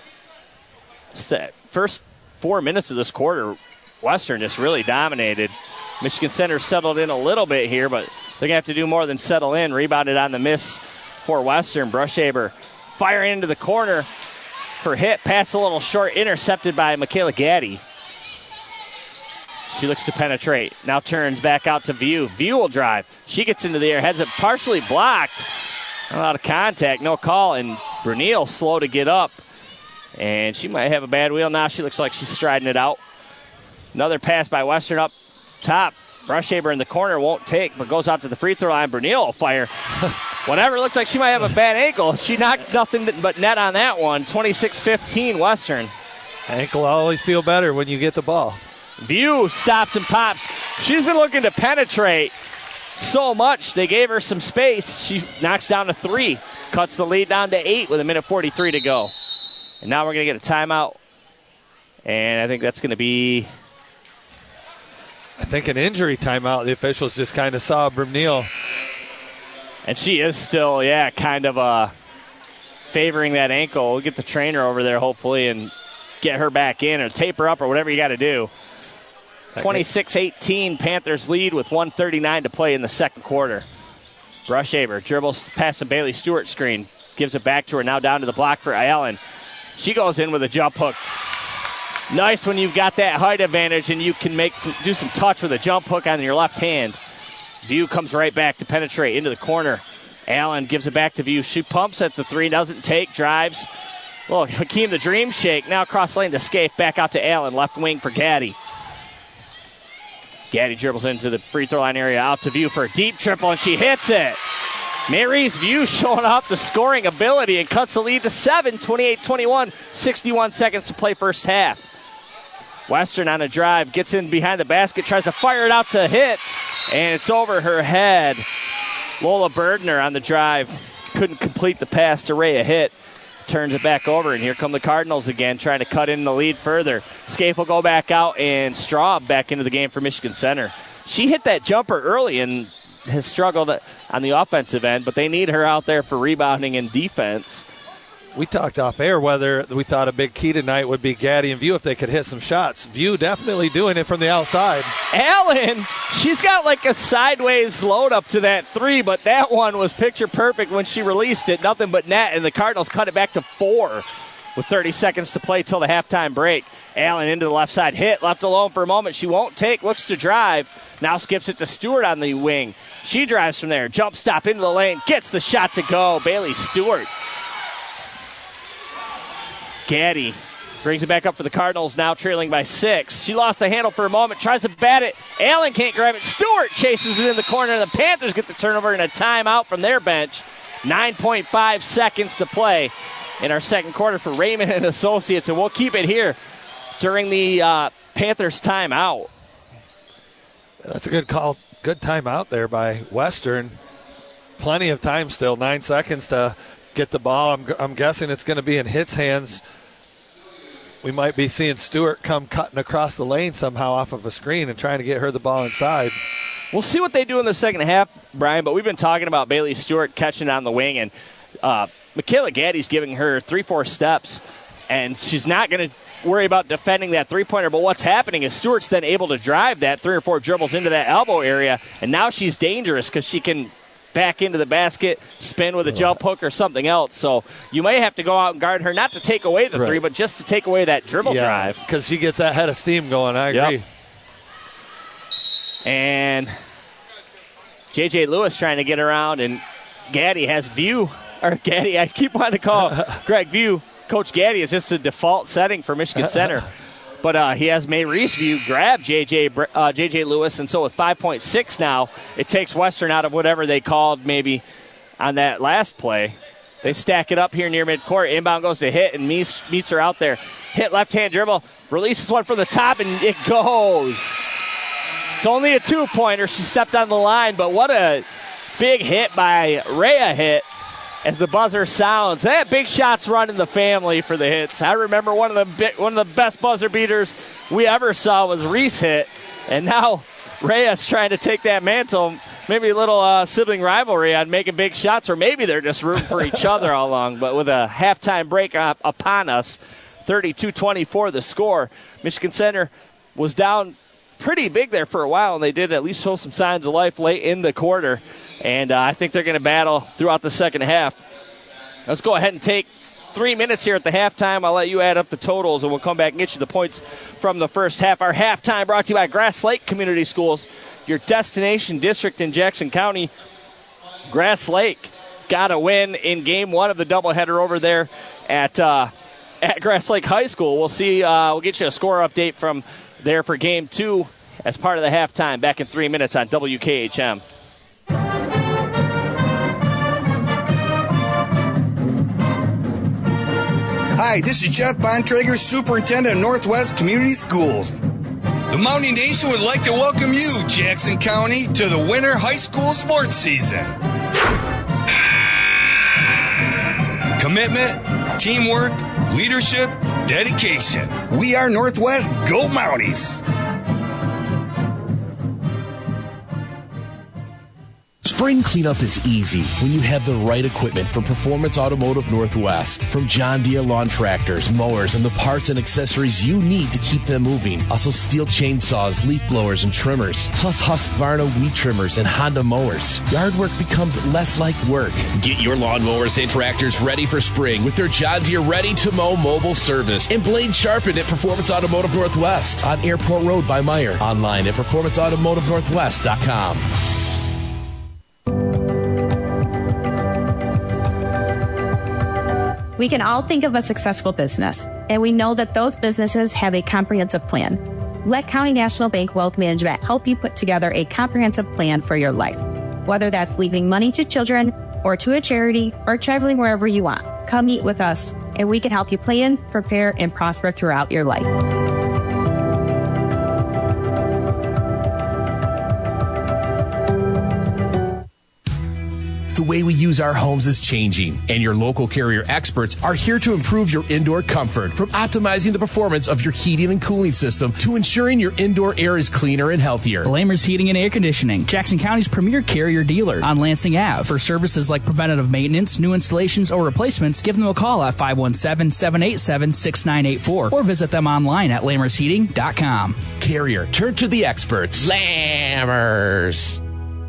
First 4 minutes of this quarter, Western just really dominated. Michigan Center settled in a little bit here, but they're going to have to do more than settle in. Rebounded on the miss for Western. Brushaber firing into the corner for Hit. Pass a little short, intercepted by Michaela Gaddy. She looks to penetrate. Now turns back out to View. View will drive. She gets into the air. Has it partially blocked. Not out of contact. No call. And Brunel slow to get up. And she might have a bad wheel. Now she looks like she's striding it out. Another pass by Western up top. Brushaber in the corner won't take, but goes out to the free throw line. Brunel will fire. Whatever. Looked like she might have a bad ankle. She knocked nothing but net on that one. 26-15 Western. Ankle always feel better when you get the ball. View stops and pops. She's been looking to penetrate so much. They gave her some space. She knocks down to 3. Cuts the lead down to 8 with 1:43 to go. And now we're going to get a timeout. And I think that's going to be... I think an injury timeout. The officials just kind of saw Brunel. And she is still, kind of favoring that ankle. We'll get the trainer over there, hopefully, and get her back in or tape her up or whatever you got to do. 26-18, Panthers lead with 1:39 to play in the second quarter. Brushaber dribbles past the Bailey Stewart screen. Gives it back to her. Now down to the block for Allen. She goes in with a jump hook. Nice when you've got that height advantage and you can do some touch with a jump hook on your left hand. View comes right back to penetrate into the corner. Allen gives it back to View. She pumps at the 3, doesn't take, drives. Well, Hakeem the Dream Shake. Now cross lane to Scaife. Back out to Allen. Left wing for Gaddy. Gaddy dribbles into the free throw line area. Out to View for a deep triple, and she hits it. Mary's View showing off the scoring ability and cuts the lead to 7, 28-21. 61 seconds to play first half. Western on a drive, gets in behind the basket, tries to fire it out to hit, and it's over her head. Lola Berdner on the drive couldn't complete the pass to Rhea Hitt. Turns it back over, and here come the Cardinals again, trying to cut in the lead further. Scaife will go back out, and Straub back into the game for Michigan Center. She hit that jumper early and has struggled on the offensive end, but they need her out there for rebounding and defense. We talked off air whether we thought a big key tonight would be Gaddy and View if they could hit some shots. View definitely doing it from the outside. Allen, she's got like a sideways load up to that 3, but that one was picture perfect when she released it. Nothing but net, and the Cardinals cut it back to 4 with 30 seconds to play till the halftime break. Allen into the left side, hit, left alone for a moment. She won't take, looks to drive. Now skips it to Stewart on the wing. She drives from there, jump stop into the lane, gets the shot to go. Bailey Stewart. Gaddy brings it back up for the Cardinals, now trailing by 6. She lost the handle for a moment, tries to bat it. Allen can't grab it. Stewart chases it in the corner, and the Panthers get the turnover and a timeout from their bench. 9.5 seconds to play in our second quarter for Raymond and Associates, and we'll keep it here during the Panthers timeout. That's a good call. Good timeout there by Western. Plenty of time still, 9 seconds to get the ball. I'm guessing it's going to be in Hitt's hands. We might be seeing Stewart come cutting across the lane somehow off of a screen and trying to get her the ball inside. We'll see what they do in the second half, Brian, but we've been talking about Bailey Stewart catching on the wing, and Michaela Gaddy's giving her 3-4 steps, and she's not going to worry about defending that three-pointer, but what's happening is Stewart's then able to drive that 3 or 4 dribbles into that elbow area, and now she's dangerous because she can back into the basket, spin with a jump hook or something else. So you may have to go out and guard her, not to take away the 3, but just to take away that dribble drive. Because she gets that head of steam going, I agree. Yep. And J.J. Lewis trying to get around, and Gaddy has View, or Gaddy, I keep wanting to call Greg View. Coach Gaddy is just a default setting for Michigan Center. But he has Mary's View grab J.J. Lewis, and so with 5.6 now, it takes Western out of whatever they called maybe on that last play. They stack it up here near midcourt. Inbound goes to Hitt, and meets her out there. Hitt left-hand dribble, releases one from the top, and it goes. It's only a 2-pointer. She stepped on the line, but what a big hit by Rhea Hitt. As the buzzer sounds, that big shots run in the family for the Hitts. I remember one of the best buzzer beaters we ever saw was Reese Hitt, and now Rhea's trying to take that mantle. Maybe a little sibling rivalry on making big shots, or maybe they're just rooting for each other all along. But with a halftime break upon us, 32-24 the score. Michigan Center was down pretty big there for a while, and they did at least show some signs of life late in the quarter. And I think they're going to battle throughout the second half. Let's go ahead and take 3 minutes here at the halftime. I'll let you add up the totals, and we'll come back and get you the points from the first half. Our halftime brought to you by Grass Lake Community Schools, your destination district in Jackson County. Grass Lake got a win in game 1 of the doubleheader over there at Grass Lake High School. We'll see. We'll get you a score update from there for game 2 as part of the halftime. Back in 3 minutes on WKHM. Hi, this is Jeff Bontrager, Superintendent of Northwest Community Schools. The Mountain Nation would like to welcome you, Jackson County, to the winter high school sports season. Commitment, teamwork, leadership, dedication. We are Northwest. Go Mounties! Spring cleanup is easy when you have the right equipment from Performance Automotive Northwest. From John Deere lawn tractors, mowers, and the parts and accessories you need to keep them moving. Also steel chainsaws, leaf blowers, and trimmers. Plus Husqvarna weed trimmers and Honda mowers. Yard work becomes less like work. Get your lawnmowers and tractors ready for spring with their John Deere Ready to Mow mobile service and blade sharpened at Performance Automotive Northwest on Airport Road by Meyer. Online at performanceautomotivenorthwest.com. We can all think of a successful business, and we know that those businesses have a comprehensive plan. Let County National Bank Wealth Management help you put together a comprehensive plan for your life. Whether that's leaving money to children or to a charity or traveling wherever you want, come meet with us, and we can help you plan, prepare, and prosper throughout your life. The way we use our homes is changing, and your local Carrier experts are here to improve your indoor comfort, from optimizing the performance of your heating and cooling system to ensuring your indoor air is cleaner and healthier. Lamers Heating and Air Conditioning, Jackson County's premier Carrier dealer on Lansing Ave. For services like preventative maintenance, new installations, or replacements, give them a call at 517-787-6984 or visit them online at lamersheating.com. Carrier, turn to the experts. Lamers.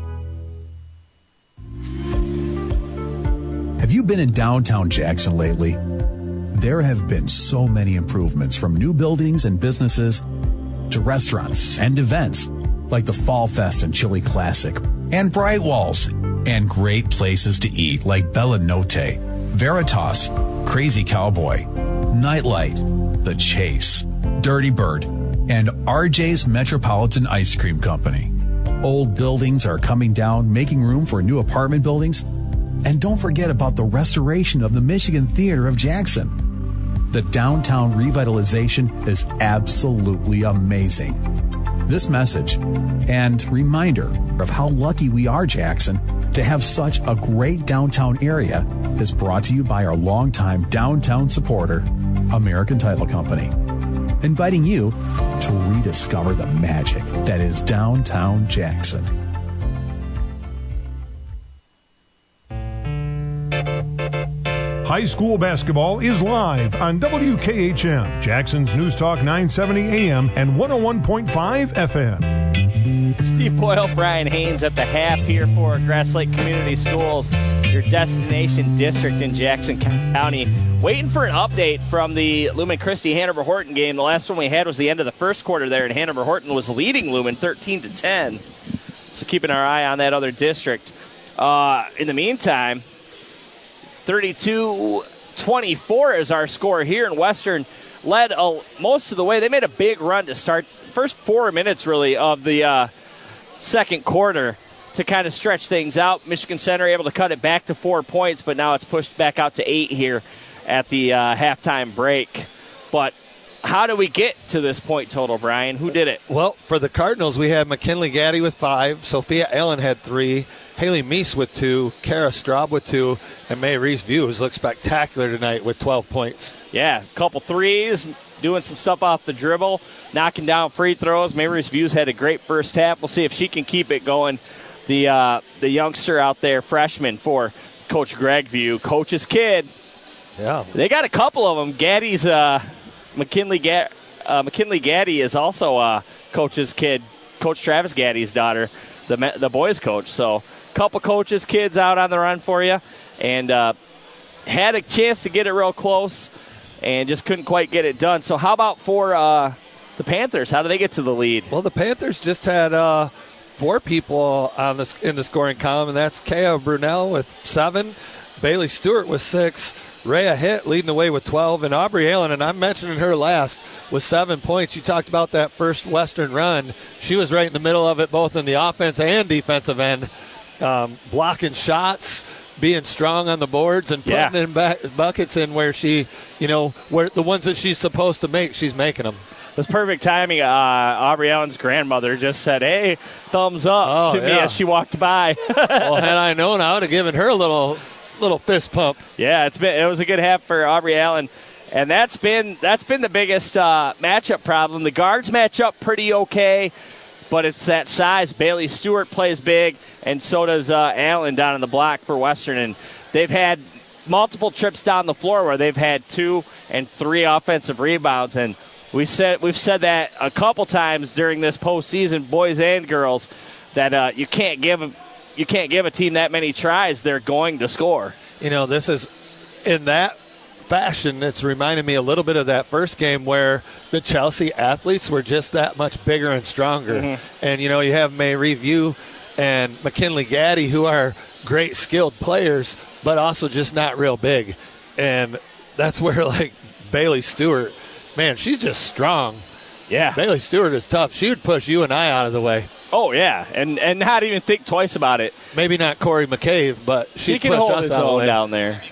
Have you been in downtown Jackson lately? There have been so many improvements, from new buildings and businesses to restaurants and events like the Fall Fest and Chili Classic, and bright walls, and great places to eat like Bella Notte, Veritas, Crazy Cowboy, Nightlight, The Chase, Dirty Bird, and RJ's Metropolitan Ice Cream Company. Old buildings are coming down, making room for new apartment buildings. And don't forget about the restoration of the Michigan Theater of Jackson. The downtown revitalization is absolutely amazing. This message and reminder of how lucky we are, Jackson, to have such a great downtown area is brought to you by our longtime downtown supporter, American Title Company, inviting you to rediscover the magic that is downtown Jackson. High school basketball is live on WKHM, Jackson's News Talk 970 AM and 101.5 FM. Steve Boyle, Brian Haynes at the half here for Grass Lake Community Schools, your destination district in Jackson County. Waiting for an update from the Lumen Christi Hanover Horton game. The last one we had was the end of the first quarter there, and Hanover Horton was leading Lumen 13-10. So keeping our eye on that other district. In the meantime, 32-24 is our score here, and Western led most of the way. They made a big run to start first 4 minutes, really, of the second quarter to kind of stretch things out. Michigan Center able to cut it back to 4 points, but now it's pushed back out to 8 here at the halftime break. But how do we get to this point total, Brian? Who did it? Well, for the Cardinals, we had McKinley Gaddy with 5, Sophia Allen had 3, Haley Meese with 2, Kara Straub with 2, and May Reese Views looked spectacular tonight with 12 points. Yeah, a couple threes, doing some stuff off the dribble, knocking down free throws. May Reese Views had a great first half. We'll see if she can keep it going. The youngster out there, freshman for Coach Greg View, Coach's kid. Yeah, they got a couple of them. Gaddy's McKinley Gaddy is also Coach's kid, Coach Travis Gaddy's daughter, the boys coach. So, couple coaches' kids out on the run for you, and had a chance to get it real close and just couldn't quite get it done. So how about for the Panthers? How do they get to the lead? Well, the Panthers just had 4 people in the scoring column, and that's Kaya Brunel with 7, Bailey Stewart with 6, Rhea Hitt leading the way with 12, and Aubrey Allen, and I'm mentioning her last, with 7 points. You talked about that first Western run. She was right in the middle of it, both in the offense and defensive end, blocking shots, being strong on the boards, and putting in buckets in where she, where the ones that she's supposed to make, she's making them. It was perfect timing. Aubrey Allen's grandmother just said, "Hey, thumbs up" to me as she walked by. Well, had I known, I would have given her a little fist pump. Yeah, it was a good half for Aubrey Allen, and that's been the biggest matchup problem. The guards match up pretty okay, but it's that size. Bailey Stewart plays big, and so does Allen down in the block for Western, and they've had multiple trips down the floor where they've had 2 and 3 offensive rebounds, and we've said that a couple times during this postseason, boys and girls, that you can't give a team that many tries. They're going to score. This is in that fashion. It's reminding me a little bit of that first game where the Chelsea athletes were just that much bigger and stronger. Mm-hmm. And you have May Review and McKinley Gaddy, who are great skilled players, but also just not real big. And that's where Bailey Stewart. Man, she's just strong. Yeah. Bailey Stewart is tough. She would push you and I out of the way. Oh, yeah, and not even think twice about it. Maybe not Corey McCabe, but she can hold his own down there.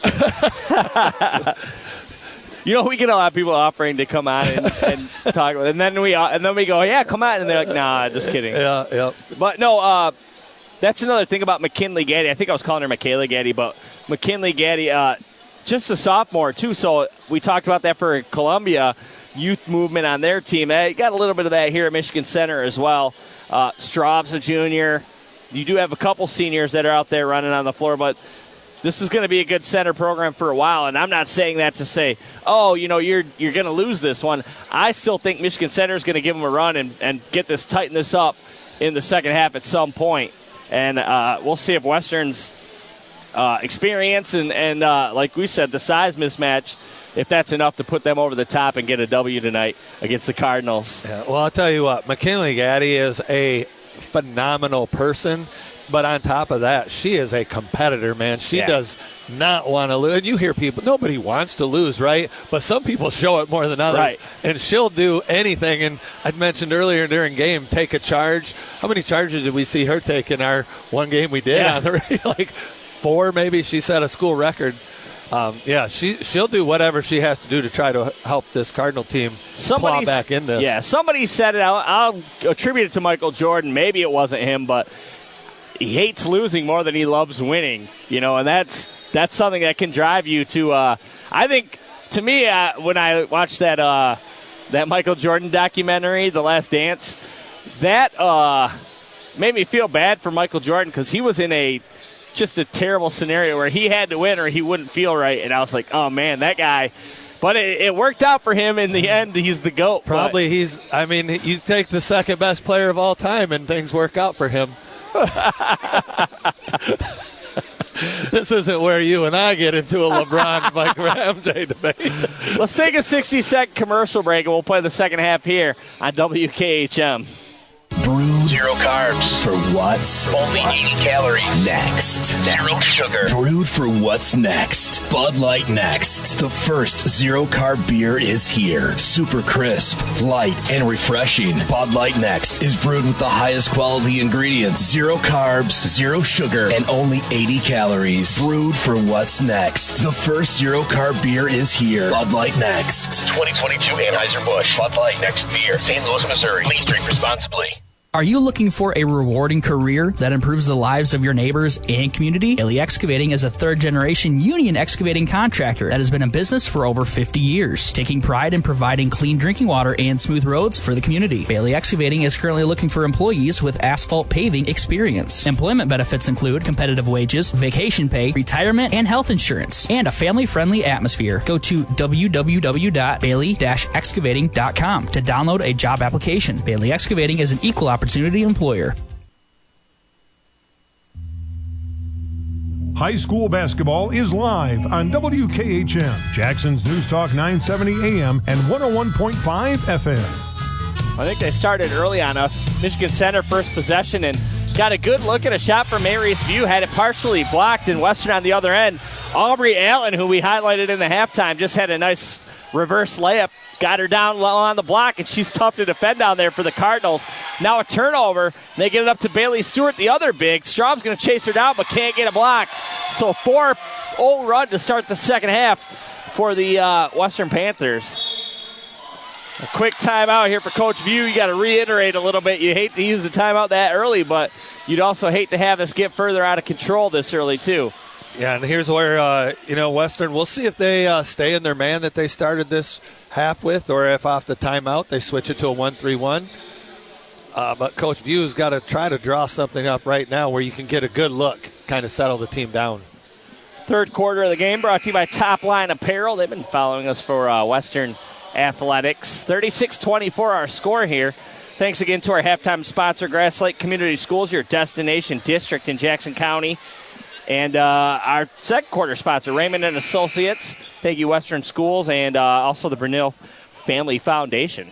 We get a lot of people offering to come on and talk, and then we go, yeah, come on, and they're like, nah, just kidding. Yeah. But no, that's another thing about McKinley Gaddy. I think I was calling her Michaela Gaddy, but McKinley Gaddy, just a sophomore too. So we talked about that for Columbia youth movement on their team. They got a little bit of that here at Michigan Center as well. Straub's a junior. You do have a couple seniors that are out there running on the floor, but this is going to be a good center program for a while. And I'm not saying that to say, you're going to lose this one. I still think Michigan Center is going to give them a run and tighten this up in the second half at some point. And we'll see if Western's experience and like we said, the size mismatch, if that's enough to put them over the top and get a W tonight against the Cardinals. Yeah, well, I'll tell you what, McKinley Gaddy is a phenomenal person, but on top of that, she is a competitor, man. She does not want to lose. And you hear people, nobody wants to lose, right? But some people show it more than others. Right. And she'll do anything. And I mentioned earlier during game, take a charge. How many charges did we see her take in our one game we did on the radio? 4 maybe. She set a school record. She'll do whatever she has to do to try to help this Cardinal team claw back in this. Yeah, somebody said it. I'll attribute it to Michael Jordan. Maybe it wasn't him, but he hates losing more than he loves winning. And that's something that can drive you to. I think, to me, when I watched that Michael Jordan documentary, The Last Dance, that made me feel bad for Michael Jordan because he was in just a terrible scenario where he had to win or he wouldn't feel right. And I was like, oh, man, that guy. But it worked out for him in the end. He's the GOAT. Probably you take the second best player of all time and things work out for him. This isn't where you and I get into a LeBron Mike Ramsey debate. Let's take a 60-second commercial break, and we'll play the second half here on WKHM. Brewed 0 carbs. For what's only 80 calories. Next. 0 sugar. Brewed for what's next. Bud Light Next. The first 0 carb beer is here. Super crisp, light, and refreshing. Bud Light Next is brewed with the highest quality ingredients. 0 carbs, 0 sugar, and only 80 calories. Brewed for what's next. The first 0 carb beer is here. Bud Light Next. 2022 Anheuser-Busch Bud Light Next beer. St. Louis, Missouri. Please drink responsibly. Are you looking for a rewarding career that improves the lives of your neighbors and community? Bailey Excavating is a third-generation union excavating contractor that has been in business for over 50 years, taking pride in providing clean drinking water and smooth roads for the community. Bailey Excavating is currently looking for employees with asphalt paving experience. Employment benefits include competitive wages, vacation pay, retirement, and health insurance, and a family-friendly atmosphere. Go to www.bailey-excavating.com to download a job application. Bailey Excavating is an equal opportunity employer. High school basketball is live on WKHM, Jackson's News Talk 970 AM and 101.5 FM. I think they started early on us. Michigan Center first possession and got a good look at a shot from Mary's View. Had it partially blocked, and Western on the other end. Aubrey Allen, who we highlighted in the halftime, just had a nice reverse layup. Got her down low on the block, and she's tough to defend down there for the Cardinals. Now a turnover. They get it up to Bailey Stewart, the other big. Straub's going to chase her down, but can't get a block. So 4-0 run to start the second half for the Western Panthers. A quick timeout here for Coach View. You got to reiterate a little bit. You hate to use the timeout that early, but you'd also hate to have us get further out of control this early, too. Yeah, and here's where, Western, we'll see if they stay in their man that they started this half with, or if off the timeout they switch it to a 1-3-1. But Coach View's got to try to draw something up right now where you can get a good look, kind of settle the team down. Third quarter of the game brought to you by Top Line Apparel. They've been following us for Western Athletics. 36-24 our score here. Thanks again to our halftime sponsor, Grass Lake Community Schools, your destination district in Jackson County. And our second quarter sponsor, Raymond & Associates. Thank you, Western Schools, and also the Brunel Family Foundation.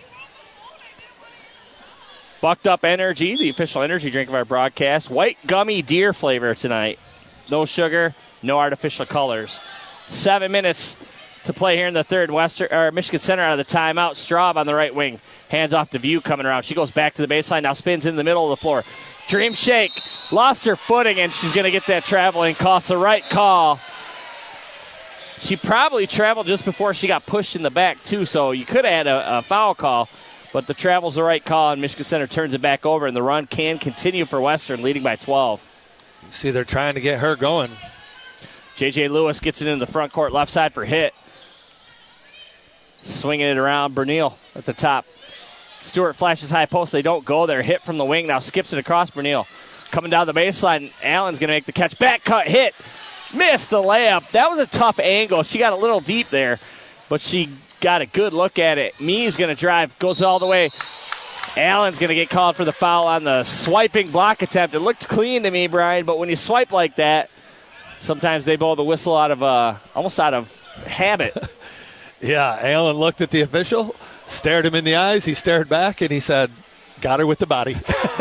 Bucked Up Energy, the official energy drink of our broadcast. White gummy deer flavor tonight. No sugar, no artificial colors. 7 minutes to play here in the third. Michigan Center out of the timeout. Straub on the right wing. Hands off to View coming around. She goes back to the baseline, now spins in the middle of the floor. Dream shake. Lost her footing, and she's going to get that traveling call. It's the right call. She probably traveled just before she got pushed in the back, too, so you could have had a foul call. But the travel's the right call, and Michigan Center turns it back over, and the run can continue for Western, leading by 12. You see, they're trying to get her going. J.J. Lewis gets it in the front court, left side for hit. Swinging it around, Bernil at the top. Stewart flashes high post. They don't go there. Hit from the wing. Now skips it across Bernil. Coming down the baseline. Allen's going to make the catch. Back cut hit. Missed the layup. That was a tough angle. She got a little deep there, but she got a good look at it. Mee's going to drive. Goes all the way. Allen's going to get called for the foul on the swiping block attempt. It looked clean to me, Brian, but when you swipe like that, sometimes they blow the whistle out of almost out of habit. Yeah, Allen looked at the official, stared him in the eyes. He stared back, and he said, got her with the body.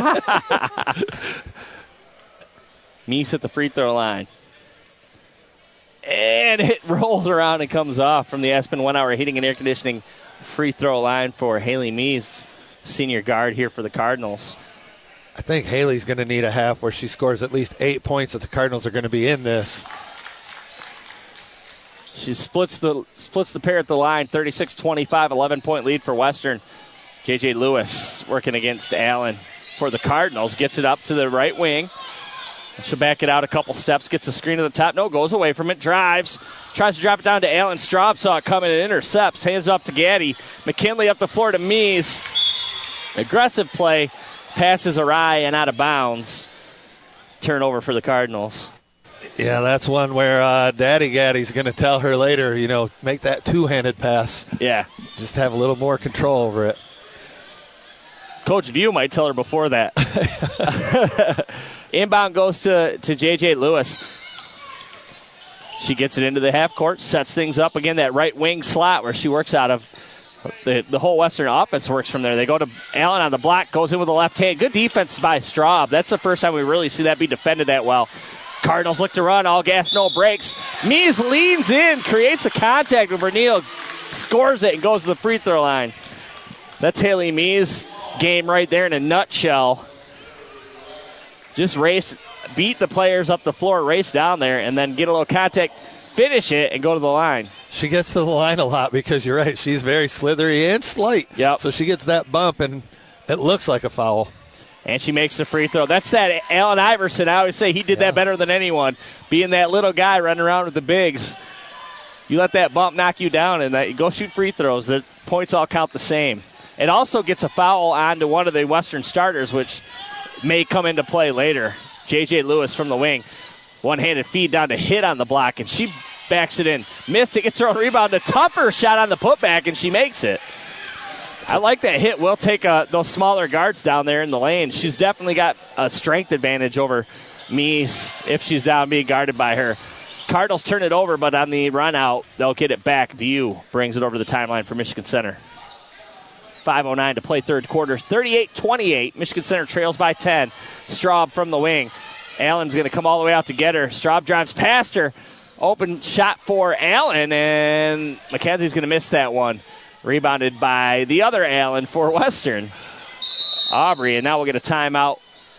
Meese at the free throw line. And it rolls around and comes off from the Aspen 1 Hour Heating and Air Conditioning free throw line for Haley Meese, senior guard here for the Cardinals. I think Haley's going to need a half where she scores at least 8 points if the Cardinals are going to be in this. She splits the pair at the line, 36-25, 11-point lead for Western. J.J. Lewis working against Allen for the Cardinals. Gets it up to the right wing. She'll back it out a couple steps, gets a screen to the top. No, goes away from it, drives. Tries to drop it down to Allen. Straub saw it coming and intercepts. Hands off to Gaddy. McKinley up the floor to Meese. Aggressive play. Passes awry and out of bounds. Turnover for the Cardinals. Yeah, that's one where Daddy Gaddy's going to tell her later, make that two-handed pass. Yeah. Just have a little more control over it. Coach View might tell her before that. Inbound goes to J.J. Lewis. She gets it into the half court, sets things up. Again, that right wing slot where she works out of. The whole Western offense works from there. They go to Allen on the block, goes in with the left hand. Good defense by Straub. That's the first time we really see that be defended that well. Cardinals look to run, all gas, no brakes. Meese leans in, creates a contact with Bernil, scores it, and goes to the free throw line. That's Haley Meese' game right there in a nutshell. Just beat the players up the floor, race down there, and then get a little contact, finish it, and go to the line. She gets to the line a lot because you're right. She's very slithery and slight. Yep. So she gets that bump, and it looks like a foul. And she makes the free throw. That's that Allen Iverson. I always say he did that better than anyone, being that little guy running around with the bigs. You let that bump knock you down, and you go shoot free throws. The points all count the same. It also gets a foul onto one of the Western starters, which may come into play later. J.J. Lewis from the wing. One-handed feed down to hit on the block, and she backs it in. Missed it, gets her own rebound. A tougher shot on the putback, and she makes it. I like that hit. We'll take those smaller guards down there in the lane. She's definitely got a strength advantage over Mies, if she's down, being guarded by her. Cardinals turn it over, but on the run out, they'll get it back. View brings it over the timeline for Michigan Center. 5:09 to play third quarter. 38-28. Michigan Center trails by 10. Straub from the wing. Allen's going to come all the way out to get her. Straub drives past her. Open shot for Allen, and McKenzie's going to miss that one. Rebounded by the other Allen for Western. Aubrey, and now we'll get a timeout.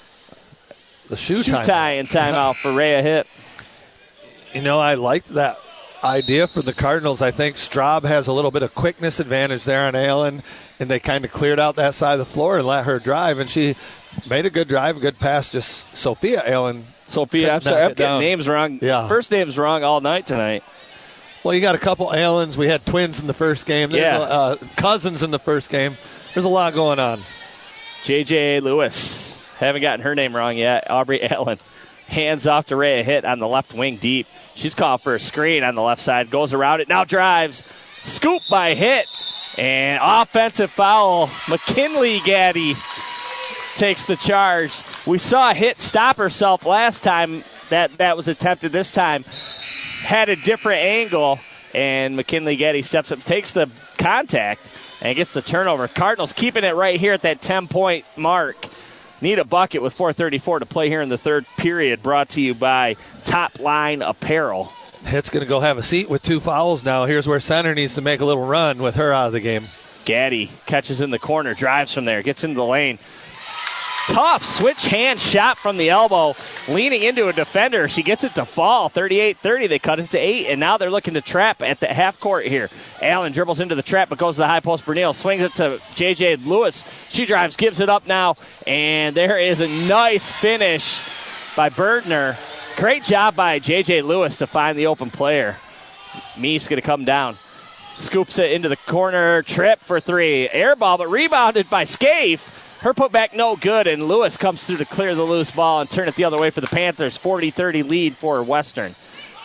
The shoe tie and timeout for Rhea Hitt. You know, I liked that idea for the Cardinals. I think Straub has a little bit of quickness advantage there on Allen, and they kind of cleared out that side of the floor and let her drive, and she made a good drive, a good pass. Just Sophia Allen. Sophia, I'm sorry, I'm getting names wrong. Yeah. First name's wrong all night tonight. Well, you got a couple Allens. We had twins in the first game. There's cousins in the first game. There's a lot going on. J.J. Lewis. Haven't gotten her name wrong yet. Aubrey Allen. Hands off to Rhea Hitt on the left wing deep. She's called for a screen on the left side. Goes around it. Now drives. Scoop by Hitt. And offensive foul. McKinley Gaddy takes the charge. We saw Hitt stop herself last time that was attempted. This time had a different angle. And McKinley Gaddy steps up, takes the contact, and gets the turnover. Cardinals keeping it right here at that 10-point mark. Need a bucket with 4:34 to play here in the third period. Brought to you by Top Line Apparel. Hitt's going to go have a seat with 2 fouls now. Here's where center needs to make a little run with her out of the game. Gaddy catches in the corner, drives from there, gets into the lane. Tough switch hand shot from the elbow, leaning into a defender. She gets it to fall. 38-30. They cut it to 8, and now they're looking to trap at the half court here. Allen dribbles into the trap, but goes to the high post. Bernil swings it to J.J. Lewis. She drives, gives it up now, and there is a nice finish by Berdner. Great job by J.J. Lewis to find the open player. Mies going to come down. Scoops it into the corner. Trip for 3. Air ball, but rebounded by Scaife. Her putback no good, and Lewis comes through to clear the loose ball and turn it the other way for the Panthers. 40-30 lead for Western.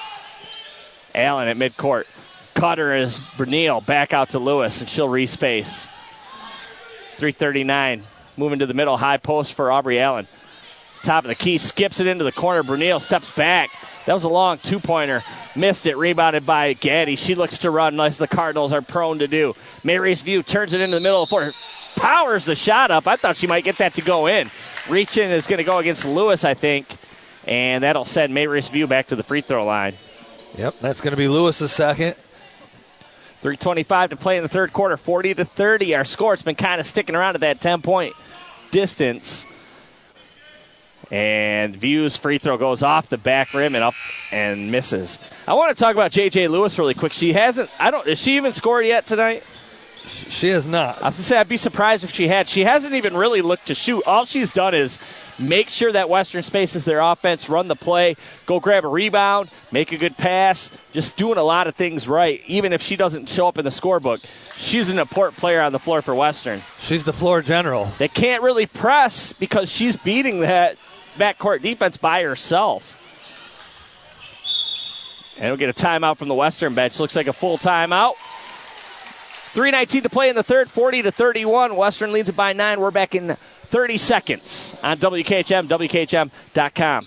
Allen at midcourt. Cutter is Bernil. Back out to Lewis, and she'll respace. 3:39. Moving to the middle. High post for Aubrey Allen. Top of the key. Skips it into the corner. Bernil steps back. That was a long two-pointer. Missed it. Rebounded by Gaddy. She looks to run like the Cardinals are prone to do. Mary's View turns it into the middle of the floor. Powers the shot up. I thought she might get that to go in. Reach in is going to go against Lewis, I think. And that'll send Mary's View back to the free throw line. Yep, that's going to be Lewis's second. 3:25 to play in the third quarter. 40-30. Our score. It's been kind of sticking around at that 10-point distance. And View's free throw goes off the back rim and up and misses. I want to talk about J.J. Lewis really quick. She hasn't. Has she even scored yet tonight? She has not. I was going to say, I'd be surprised if she had. She hasn't even really looked to shoot. All she's done is make sure that Western spaces their offense, run the play, go grab a rebound, make a good pass, just doing a lot of things right. Even if she doesn't show up in the scorebook, she's an important player on the floor for Western. She's the floor general. They can't really press because she's beating that backcourt defense by herself. And we'll get a timeout from the Western bench. Looks like a full timeout. 3:19 to play in the third, 40-31. Western leads it by 9. We're back in 30 seconds on WKHM, WKHM.com.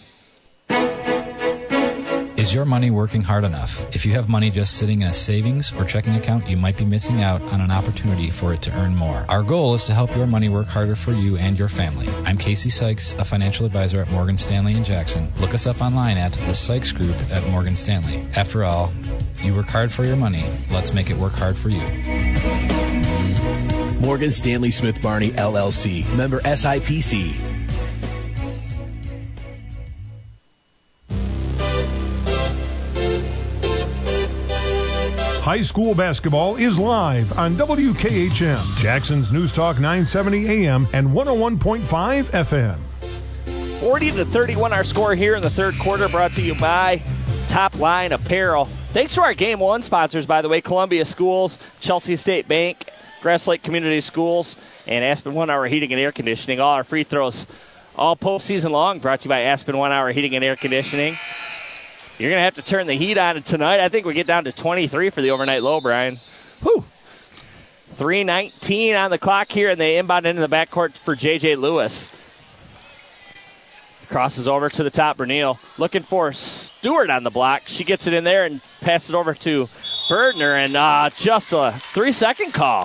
Is your money working hard enough? If you have money just sitting in a savings or checking account, you might be missing out on an opportunity for it to earn more. Our goal is to help your money work harder for you and your family. I'm Casey Sykes, a financial advisor at Morgan Stanley in Jackson. Look us up online at the Sykes Group at Morgan Stanley. After all, you work hard for your money. Let's make it work hard for you. Morgan Stanley Smith Barney, LLC. Member SIPC. High school basketball is live on WKHM, Jackson's News Talk 970 AM and 101.5 FM. 40-31 our score here in the third quarter, brought to you by Top Line Apparel. Thanks to our Game 1 sponsors, by the way, Columbia Schools, Chelsea State Bank, Grass Lake Community Schools, and Aspen 1 Hour Heating and Air Conditioning. All our free throws all postseason long, brought to you by Aspen 1 Hour Heating and Air Conditioning. You're going to have to turn the heat on tonight. I think we get down to 23 for the overnight low, Brian. Whew. 3:19 on the clock here, and they inbound into the backcourt for J.J. Lewis. Crosses over to the top. Brunel looking for Stewart on the block. She gets it in there and passes it over to Berdner, and just a 3-second call.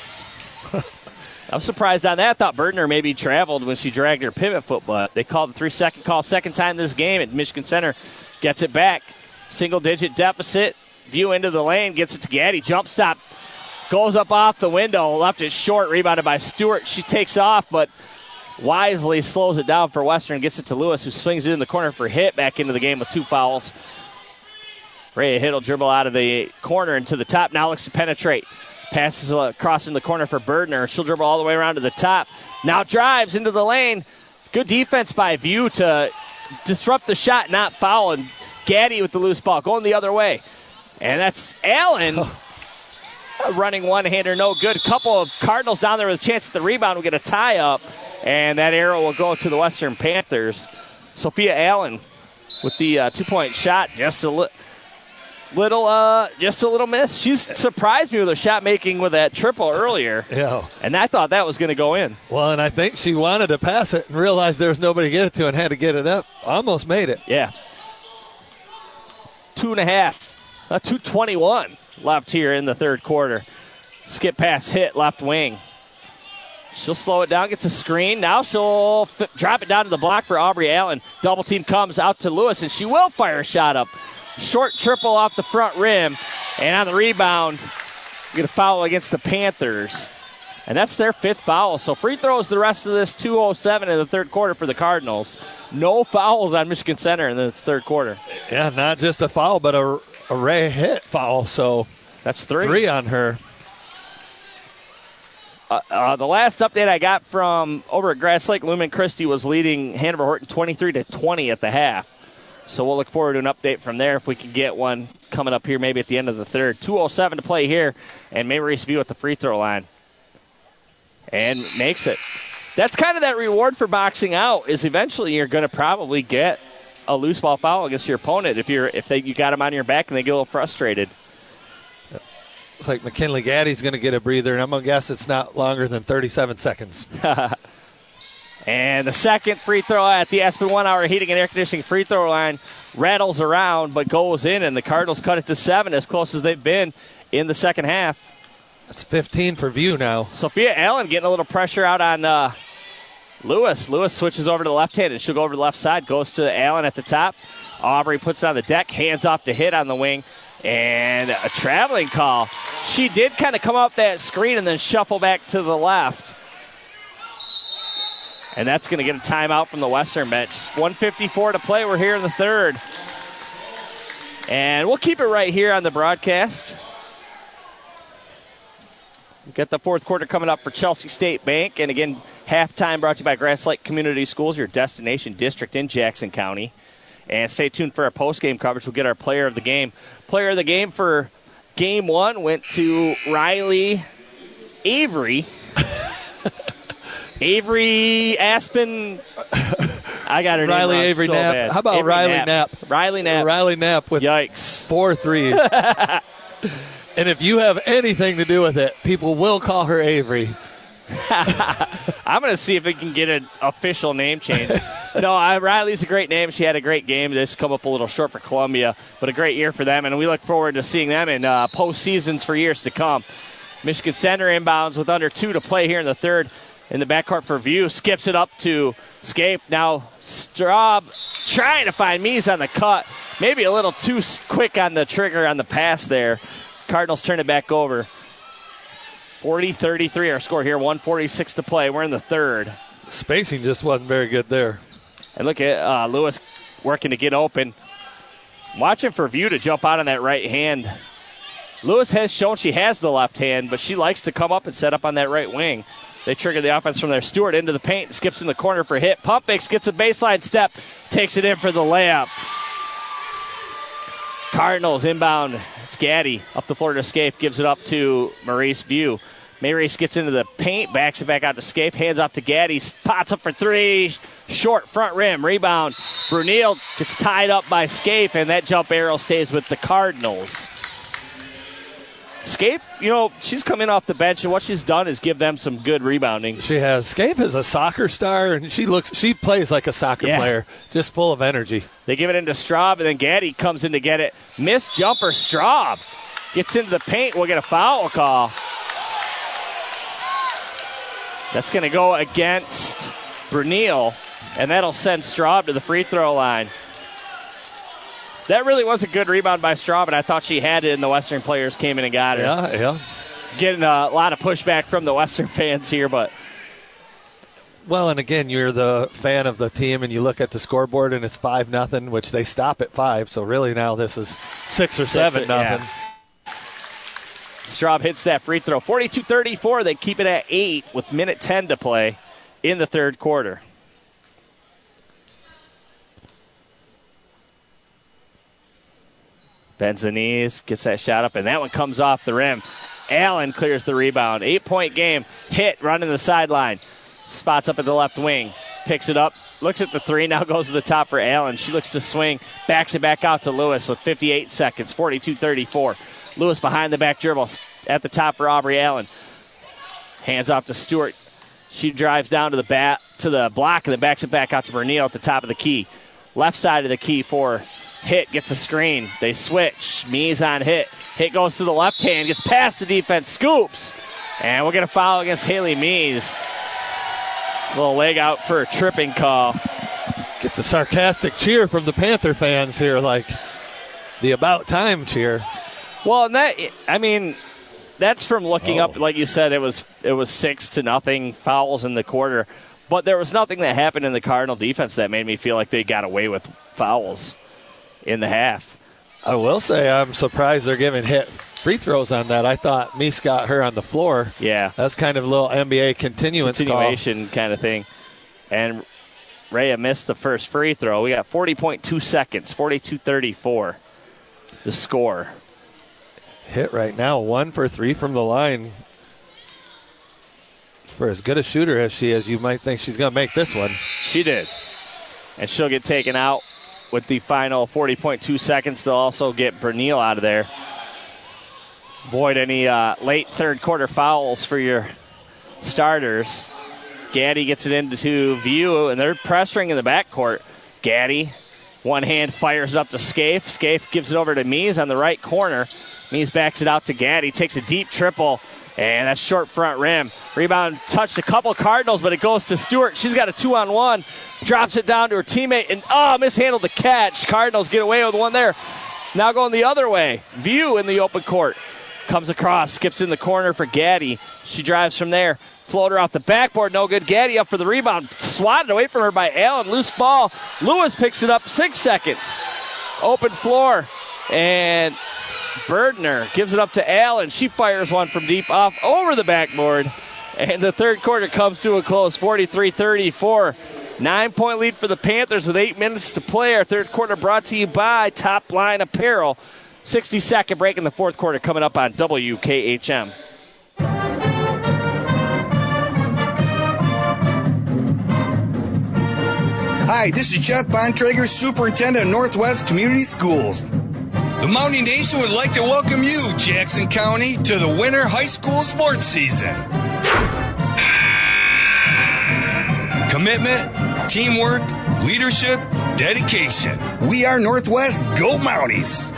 I'm surprised on that. I thought Berdner maybe traveled when she dragged her pivot foot, but they called the 3-second call. Second time this game at Michigan Center. Gets it back. Single-digit deficit. View into the lane. Gets it to Gaddy. Jump stop. Goes up off the window. Left it short. Rebounded by Stewart. She takes off, but wisely slows it down for Western. Gets it to Lewis, who swings it in the corner for Hitt. Back into the game with 2 fouls. Rhea Hitt will dribble out of the corner into the top. Now looks to penetrate. Passes across in the corner for Berdner. She'll dribble all the way around to the top. Now drives into the lane. Good defense by View to disrupt the shot, not foul. And Gaddy with the loose ball going the other way. And that's Allen running one-hander, no good. A couple of Cardinals down there with a chance at the rebound. We'll get a tie-up. And that arrow will go to the Western Panthers. Sophia Allen with the 2-point shot. Just a little miss. She's surprised me with her shot making with that triple earlier. Yeah. And I thought that was going to go in. Well, and I think she wanted to pass it and realized there was nobody to get it to and had to get it up. Almost made it. Yeah. 2.5. 2:21 left here in the third quarter. Skip pass Hitt left wing. She'll slow it down, gets a screen. Now she'll drop it down to the block for Aubrey Allen. Double team comes out to Lewis, and she will fire a shot up. Short triple off the front rim. And on the rebound, we get a foul against the Panthers. And that's their 5th foul. So free throws the rest of this 2:07 in the third quarter for the Cardinals. No fouls on Michigan Center in this third quarter. Yeah, not just a foul, but a Rhea Hitt foul. So that's 3. 3 on her. The last update I got from over at Grass Lake, Lumen Christi was leading Hanover Horton 23-20 at the half. So we'll look forward to an update from there if we can get one coming up here maybe at the end of the third. 2:07 to play here, and Maurice View at the free throw line. And makes it. That's kind of that reward for boxing out, is eventually you're going to probably get a loose ball foul against your opponent if you got them on your back and they get a little frustrated. Looks like McKinley Gaddy's going to get a breather, and I'm going to guess it's not longer than 37 seconds. And the second free throw at the Aspen 1 Hour Heating and Air Conditioning free throw line rattles around but goes in, and the Cardinals cut it to 7, as close as they've been in the second half. That's 15 for View now. Sophia Allen getting a little pressure out on Lewis. Lewis switches over to the left hand, and she'll go over to the left side. Goes to Allen at the top. Aubrey puts it on the deck, hands off to Hitt on the wing, and a traveling call. She did kind of come up that screen and then shuffle back to the left. And that's going to get a timeout from the Western bench. 1:54 to play. We're here in the third. And we'll keep it right here on the broadcast. We've got the fourth quarter coming up for Chelsea State Bank. And again, halftime brought to you by Grass Lake Community Schools, your destination district in Jackson County. And stay tuned for our post-game coverage. We'll get our player of the game. Player of the game for game 1 went to Riley Avery. Avery Aspen. I got her name Riley wrong Avery so Knapp. bad. How about Avery Riley Knapp? Riley Knapp. Riley Knapp with yikes 4 threes. And if you have anything to do with it, people will call her Avery. I'm going to see if we can get an official name change. No, Riley's a great name. She had a great game. This come up a little short for Columbia, but a great year for them, and we look forward to seeing them in postseasons for years to come. Michigan Center inbounds with under 2 to play here in the third. In the backcourt for View, skips it up to Scape. Now Straub trying to find Mies on the cut. Maybe a little too quick on the trigger on the pass there. Cardinals turn it back over. 40-33 our score here. 1:46 to play. We're in the third. Spacing just wasn't very good there. And look at Lewis working to get open. Watching for View to jump out on that right hand. Lewis has shown she has the left hand, but she likes to come up and set up on that right wing. They trigger the offense from there. Stewart into the paint, skips in the corner for Hitt. Pump fakes, gets a baseline step, takes it in for the layup. Cardinals inbound. It's Gaddy up the floor to Scaife, gives it up to Maurice View. Maurice gets into the paint, backs it back out to Scaife, hands off to Gaddy, spots up for 3, short front rim, rebound. Brunel gets tied up by Scaife, and that jump arrow stays with the Cardinals. Scaife, she's come in off the bench, and what she's done is give them some good rebounding. She has. Scaife is a soccer star, and she plays like a soccer player, just full of energy. They give it into Straub, and then Gaddy comes in to get it. Missed jumper, Straub gets into the paint. We'll get a foul call. That's going to go against Bernil, and that'll send Straub to the free throw line. That really was a good rebound by Straub, and I thought she had it, and the Western players came in and got her. Yeah. Getting a lot of pushback from the Western fans here, but... Well, and again, you're the fan of the team, and you look at the scoreboard, and it's 5-0, which they stop at 5, so really now this is 6 or 7-0. Yeah. Straub hits that free throw. 42-34, they keep it at 8 with minute 10 to play in the third quarter. Bends the knees, gets that shot up, and that one comes off the rim. Allen clears the rebound. 8-point game. Hit, running the sideline. Spots up at the left wing. Picks it up, looks at the three, now goes to the top for Allen. She looks to swing, backs it back out to Lewis with 58 seconds, 42-34. Lewis behind the back dribble at the top for Aubrey Allen. Hands off to Stewart. She drives down to the block and then backs it back out to Bernil at the top of the key. Left side of the key for Hit, gets a screen. They switch. Mies on Hit. Hit goes to the left hand, gets past the defense, scoops. And we'll get a foul against Haley Mies. Little leg out for a tripping call. Get the sarcastic cheer from the Panther fans here, like the about time cheer. Well, and that's from looking up, like you said, it was 6-0 fouls in the quarter. But there was nothing that happened in the Cardinal defense that made me feel like they got away with fouls in the half. I will say I'm surprised they're giving Hit free throws on that. I thought Mies got her on the floor. Yeah. That's kind of a little NBA continuation kind of thing. And Rhea missed the first free throw. We got 40.2 seconds, 42-34 the score. Hit right now, 1 for 3 from the line. For as good a shooter as she is, you might think she's going to make this one. She did. And she'll get taken out with the final 40.2 seconds. They'll also get Bernil out of there. Avoid any late third quarter fouls for your starters. Gaddy gets it into view, and they're pressuring in the backcourt. Gaddy, one hand fires up to Scaife. Scaife gives it over to Mies on the right corner. Mies backs it out to Gaddy, takes a deep triple, and that's short front rim. Rebound touched a couple Cardinals, but it goes to Stewart. She's got a 2-on-1, drops it down to her teammate, and mishandled the catch. Cardinals get away with one there. Now going the other way. View in the open court. Comes across, skips in the corner for Gaddy. She drives from there. Floater off the backboard, no good. Gaddy up for the rebound. Swatted away from her by Allen. Loose ball. Lewis picks it up, 6 seconds. Open floor. And Berdner gives it up to Allen. She fires one from deep off over the backboard. And the third quarter comes to a close, 43-34. 9-point lead for the Panthers with 8 minutes to play. Our third quarter brought to you by Top Line Apparel. 60-second break in the fourth quarter coming up on WKHM. Hi, this is Jeff Bontrager, Superintendent of Northwest Community Schools. The Mountie Nation would like to welcome you, Jackson County, to the winter high school sports season. Commitment, teamwork, leadership, dedication. We are Northwest Go Mounties.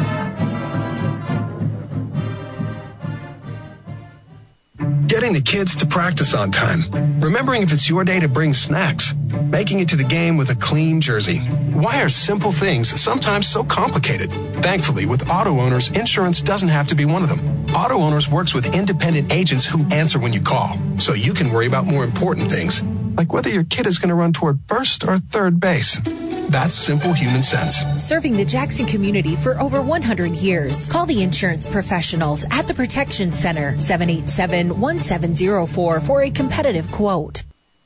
Getting the kids to practice on time. Remembering if it's your day to bring snacks. Making it to the game with a clean jersey. Why are simple things sometimes so complicated? Thankfully, with Auto Owners, insurance doesn't have to be one of them. Auto Owners works with independent agents who answer when you call, so you can worry about more important things, like whether your kid is going to run toward first or third base. That's simple human sense. Serving the Jackson community for over 100 years. Call the insurance professionals at the Protection Center, 787-1704 for a competitive quote.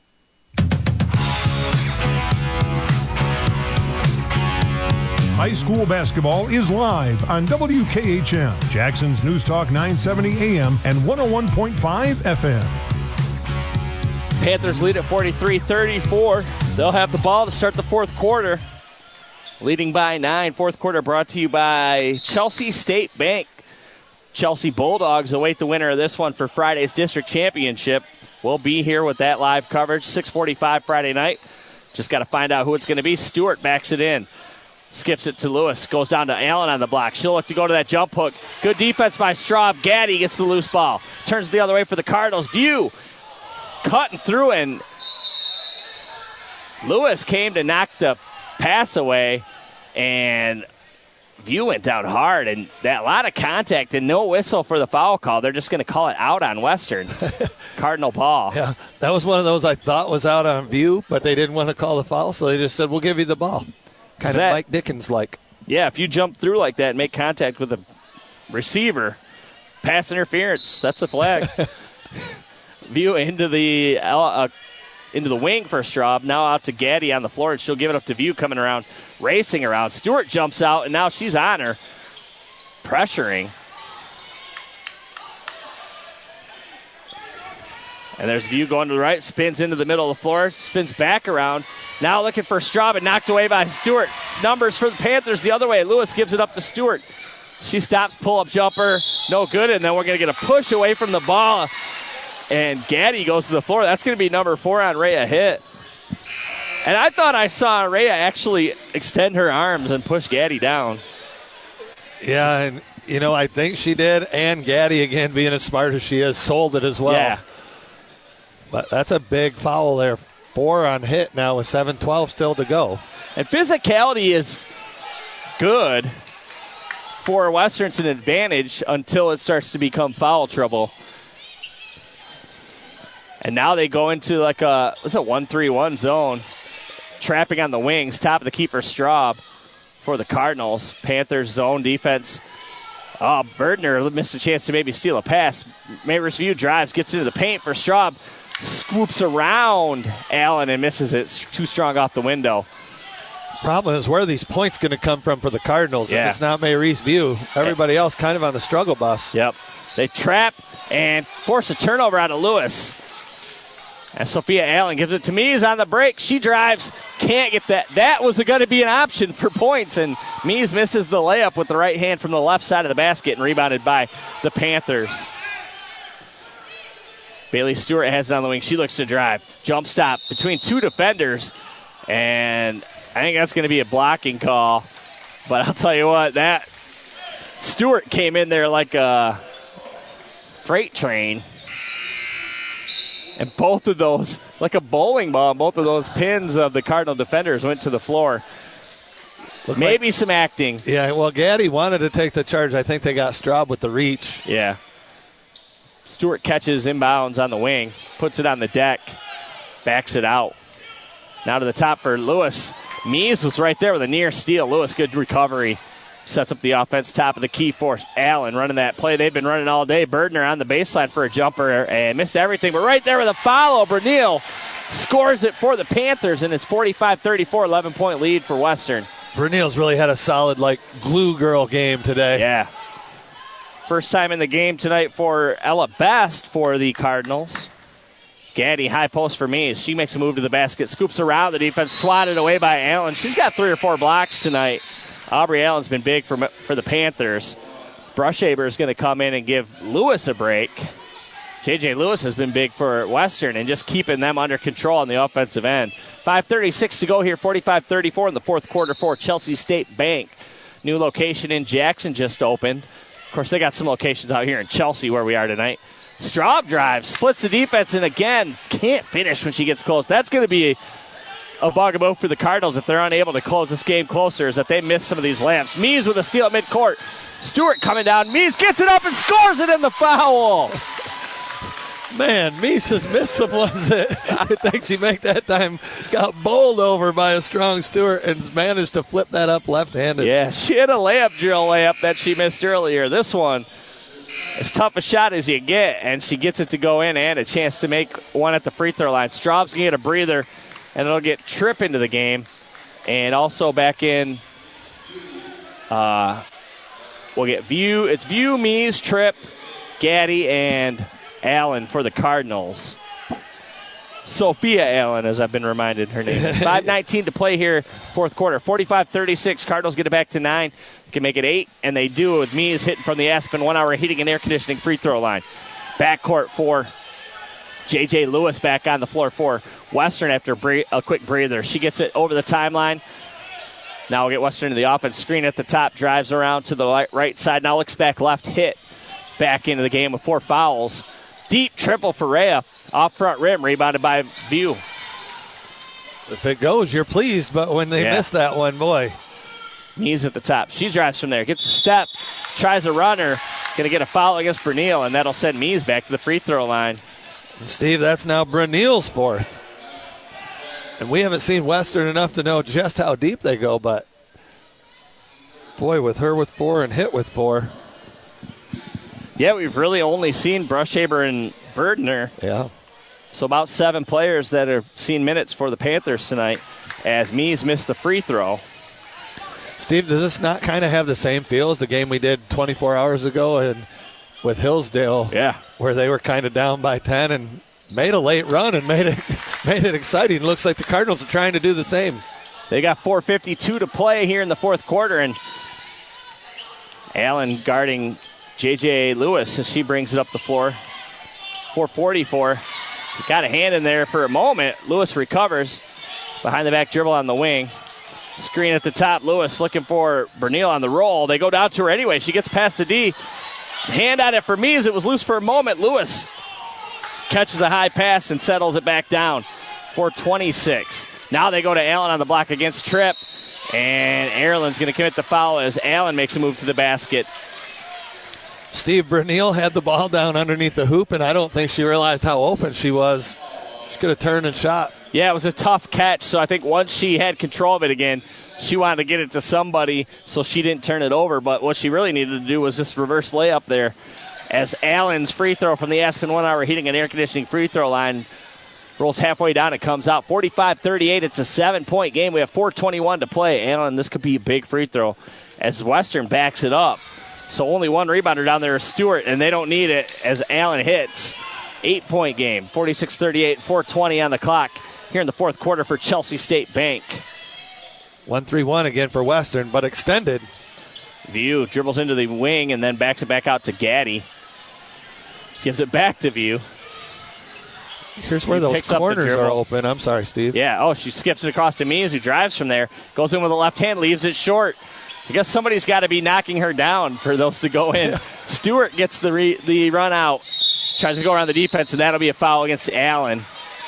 High school basketball is live on WKHM, Jackson's News Talk 970 AM and 101.5 FM. Panthers lead at 43-34. They'll have the ball to start the fourth quarter. Leading by 9. Fourth quarter brought to you by Chelsea State Bank. Chelsea Bulldogs await the winner of this one for Friday's district championship. We'll be here with that live coverage, 6:45 Friday night. Just got to find out who it's going to be. Stewart backs it in. Skips it to Lewis. Goes down to Allen on the block. She'll look to go to that jump hook. Good defense by Straub. Gaddy gets the loose ball. Turns the other way for the Cardinals. View cutting through, and Lewis came to knock the pass away, and View went down hard, and that lot of contact and no whistle for the foul call. They're just going to call it out on Western. Cardinal ball. Yeah, that was one of those I thought was out on View, but they didn't want to call the foul, so they just said, we'll give you the ball. Kind of Mike Dickens-like. Yeah, if you jump through like that and make contact with a receiver, pass interference, that's a flag. View into the wing for Straub. Now out to Gaddy on the floor, and she'll give it up to View coming around, racing around. Stewart jumps out, and now she's on her, pressuring. And there's View going to the right, spins into the middle of the floor, spins back around. Now looking for Straub, and knocked away by Stewart. Numbers for the Panthers the other way. Lewis gives it up to Stewart. She stops, pull-up jumper, no good, and then we're going to get a push away from the ball. And Gaddy goes to the floor. That's going to be number 4 on Rhea Hitt. And I thought I saw Rhea actually extend her arms and push Gaddy down. Yeah, and, I think she did. And Gaddy, again, being as smart as she is, sold it as well. Yeah. But that's a big foul there. 4 on Hitt now with 7:12 still to go. And physicality is good for Western. It's an advantage until it starts to become foul trouble. And now they go into like a 1-3-1 zone. Trapping on the wings. Top of the key for Straub for the Cardinals. Panthers zone defense. Oh, Berdner missed a chance to maybe steal a pass. Mavericks View drives, gets into the paint for Straub. Swoops around Allen and misses it. It's too strong off the window. Problem is, where are these points going to come from for the Cardinals? Yeah. If it's not Mary's View, everybody else kind of on the struggle bus. Yep. They trap and force a turnover out of Lewis. And Sophia Allen gives it to Mies on the break. She drives, can't get that. That was going to be an option for points, and Mies misses the layup with the right hand from the left side of the basket and rebounded by the Panthers. Bailey Stewart has it on the wing. She looks to drive. Jump stop between 2 defenders, and I think that's going to be a blocking call. But I'll tell you what, that Stewart came in there like a freight train. And both of those, like a bowling ball, both of those pins of the Cardinal defenders went to the floor. Maybe some acting. Yeah, well, Gaddy wanted to take the charge. I think they got Straub with the reach. Yeah. Stewart catches inbounds on the wing, puts it on the deck, backs it out. Now to the top for Lewis. Mies was right there with a near steal. Lewis, good recovery. Sets up the offense, top of the key for Allen running that play they've been running all day. Berdner on the baseline for a jumper and missed everything. But right there with a foul, Bernil scores it for the Panthers, and it's 45-34, 11-point lead for Western. Bernil's really had a solid, glue girl game today. Yeah. First time in the game tonight for Ella Best for the Cardinals. Gaddy, high post for Mies. She makes a move to the basket, scoops around the defense, swatted away by Allen. She's got 3 or 4 blocks tonight. Aubrey Allen's been big for the Panthers. Brushaber is going to come in and give Lewis a break. J.J. Lewis has been big for Western and just keeping them under control on the offensive end. 5:36 to go here, 45-34 in the fourth quarter for Chelsea State Bank. New location in Jackson just opened. Of course, they got some locations out here in Chelsea where we are tonight. Straub drives, splits the defense, and again, can't finish when she gets close. That's going to be a bugaboo for the Cardinals if they're unable to close this game closer, is that they miss some of these layups. Mies with a steal at midcourt. Stewart coming down. Mies gets it up and scores it in the foul. Man, Mies has missed some ones that I think she make that time. Got bowled over by a strong Stewart and managed to flip that up left-handed. Yeah, she had a drill layup that she missed earlier. This one, as tough a shot as you get, and she gets it to go in and a chance to make one at the free throw line. Straub's going to get a breather, and it'll get Tripp into the game. And also back in, we'll get View. It's View, Mies, Tripp, Gaddy, and Allen for the Cardinals. Sophia Allen, as I've been reminded her name. 5:19 to play here, fourth quarter. 45-36. Cardinals get it back to 9. They can make it 8, and they do with Mies hitting from the Aspen 1 Hour Heating and Air Conditioning free throw line. Backcourt for J.J. Lewis back on the floor for Western after a quick breather. She gets it over the timeline. Now we'll get Western to the offense. Screen at the top, drives around to the right side. Now looks back left, hit back into the game with 4 fouls. Deep triple for Rhea. Off front rim, rebounded by View. If it goes, you're pleased, but when they miss that one, boy. Mies at the top. She drives from there, gets a step, tries a runner, going to get a foul against Bernil, and that'll send Mies back to the free throw line. And Steve, that's now Bernil's fourth. And we haven't seen Western enough to know just how deep they go, but boy, with her with 4 and Hit with 4. Yeah, we've really only seen Brushaber and Berdner. Yeah. So about 7 players that have seen minutes for the Panthers tonight as Mies missed the free throw. Steve, does this not kind of have the same feel as the game we did 24 hours ago and with Hillsdale? Yeah. Where they were kind of down by 10 and made a late run and made it exciting. Looks like the Cardinals are trying to do the same. They got 4:52 to play here in the fourth quarter, and Allen guarding J.J. Lewis as she brings it up the floor. 4:44. Got a hand in there for a moment. Lewis recovers. Behind the back dribble on the wing. Screen at the top. Lewis looking for Bernil on the roll. They go down to her anyway. She gets past the D. Hand on it for Mies. It was loose for a moment. Lewis catches a high pass and settles it back down. 4:26. Now they go to Allen on the block against Tripp. And Ireland's going to commit the foul as Allen makes a move to the basket. Steve, Bernil had the ball down underneath the hoop, and I don't think she realized how open she was. She could have turned and shot. Yeah, it was a tough catch, so I think once she had control of it again, she wanted to get it to somebody, so she didn't turn it over. But what she really needed to do was this reverse layup there as Allen's free throw from the Aspen 1 Hour Heating and Air Conditioning free throw line rolls halfway down. It comes out 45-38. It's a 7-point game. We have 4:21 to play. Allen, this could be a big free throw as Western backs it up. So only one rebounder down there is Stewart, and they don't need it as Allen hits. 8-point game, 46-38, 4:20 on the clock here in the fourth quarter for Chelsea State Bank. 1-3-1 again for Western, but extended. View dribbles into the wing and then backs it back out to Gaddy. Gives it back to View. Here's where those corners are open. I'm sorry, Steve. Yeah, she skips it across to Mies, who drives from there. Goes in with the left hand, leaves it short. I guess somebody's got to be knocking her down for those to go in. Yeah. Stewart gets the run out. Tries to go around the defense, and that'll be a foul against Allen.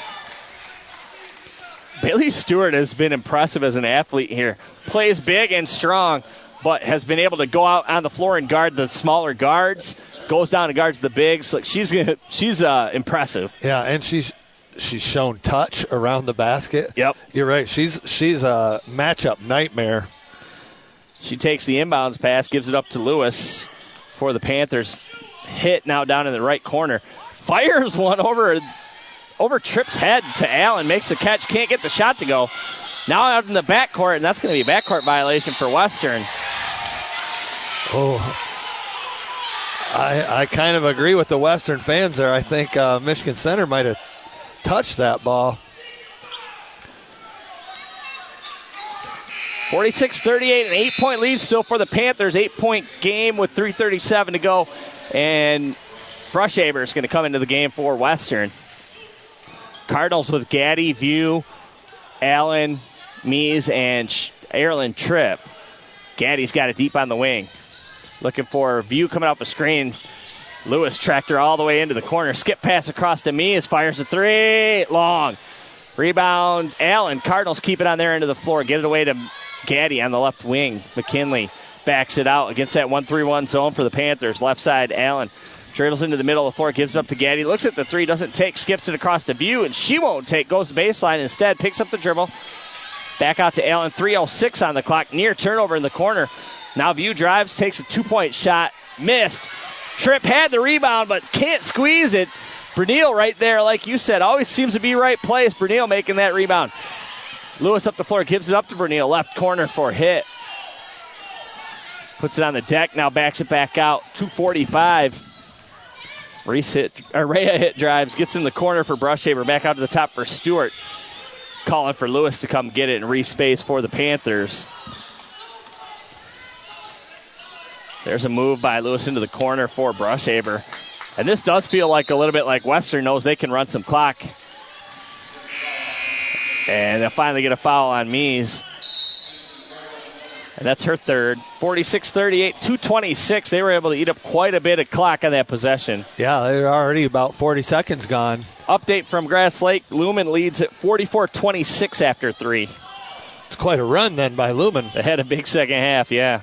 Bailey Stewart has been impressive as an athlete here. Plays big and strong, but has been able to go out on the floor and guard the smaller guards. Goes down and guards the bigs. Like she's impressive. Yeah, and she's shown touch around the basket. Yep, you're right. She's a matchup nightmare. She takes the inbounds pass, gives it up to Lewis for the Panthers. Hit now down in the right corner. Fires one over Tripp's head to Allen. Makes the catch. Can't get the shot to go. Now out in the backcourt, and that's going to be a backcourt violation for Western. Oh, I kind of agree with the Western fans there. I think Michigan Center might have touched that ball. 46-38, an 8-point lead still for the Panthers. 8-point game with 3:37 to go. And Brushaber is going to come into the game for Western. Cardinals with Gaddy, View, Allen, Mies, and Ireland Tripp. Gaddy's got it deep on the wing. Looking for View coming off the screen. Lewis tracked her all the way into the corner. Skip pass across to Mies. Fires a three. Long. Rebound, Allen. Cardinals keep it on their end of the floor. Get it away to Gaddy on the left wing. McKinley backs it out against that 1-3-1 zone for the Panthers. Left side, Allen dribbles into the middle of the floor, gives it up to Gaddy. Looks at the three, doesn't take, skips it across to View, and she won't take. Goes to baseline instead, picks up the dribble. Back out to Allen. 3:06 on the clock. Near turnover in the corner. Now View drives, takes a 2-point shot. Missed. Tripp had the rebound, but can't squeeze it. Bernil right there, like you said, always seems to be right place. Bernil making that rebound. Lewis up the floor, gives it up to Bernil. Left corner for Hit. Puts it on the deck, now backs it back out. 2:45 Rhea hit drives, gets in the corner for Brushaber, back out to the top for Stewart. Calling for Lewis to come get it and re-space for the Panthers. There's a move by Lewis into the corner for Brushaber. And this does feel like a little bit like Western knows they can run some clock. And they'll finally get a foul on Mies. And that's her third. 46-38, 2:26. They were able to eat up quite a bit of clock on that possession. Yeah, they're already about 40 seconds gone. Update from Grass Lake. Lumen leads at 44-26 after 3. It's quite a run then by Lumen. They had a big second half, yeah.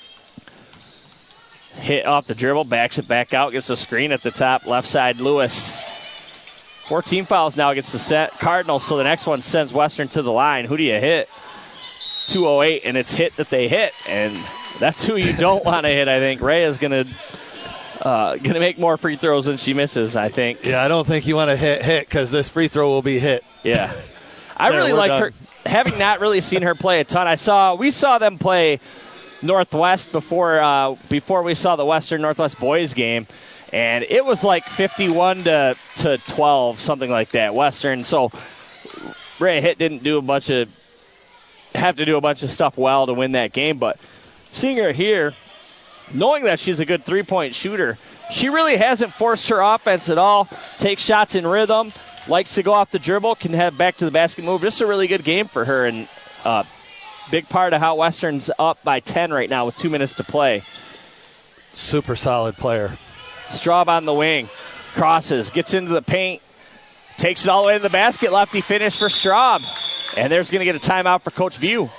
Hit off the dribble, backs it back out, gets a screen at the top, left side, Lewis. 14 fouls now against the Cardinals, so the next one sends Western to the line. Who do you hit? 2:08, and it's hit that they hit, and that's who you don't want to hit, I think. Rhea's going to make more free throws than she misses, I think. Yeah, I don't think you want to hit because this free throw will be hit. Yeah. I really like her. Having not really seen her play a ton, we saw them play Northwest before we saw the Western Northwest boys game, and it was like 51 to 12, something like that, Western. So Rhea Hitt didn't have to do a bunch of stuff well to win that game, but seeing her here, knowing that she's a good three-point shooter, she really hasn't forced her offense at all. Takes shots in rhythm, likes to go off the dribble, can have back to the basket move. Just a really good game for her, and big part of how Western's up by 10 right now with 2 minutes to play. Super solid player. Straub on the wing, crosses, gets into the paint, takes it all the way to the basket. Lefty finish for Straub. And there's going to get a timeout for Coach View.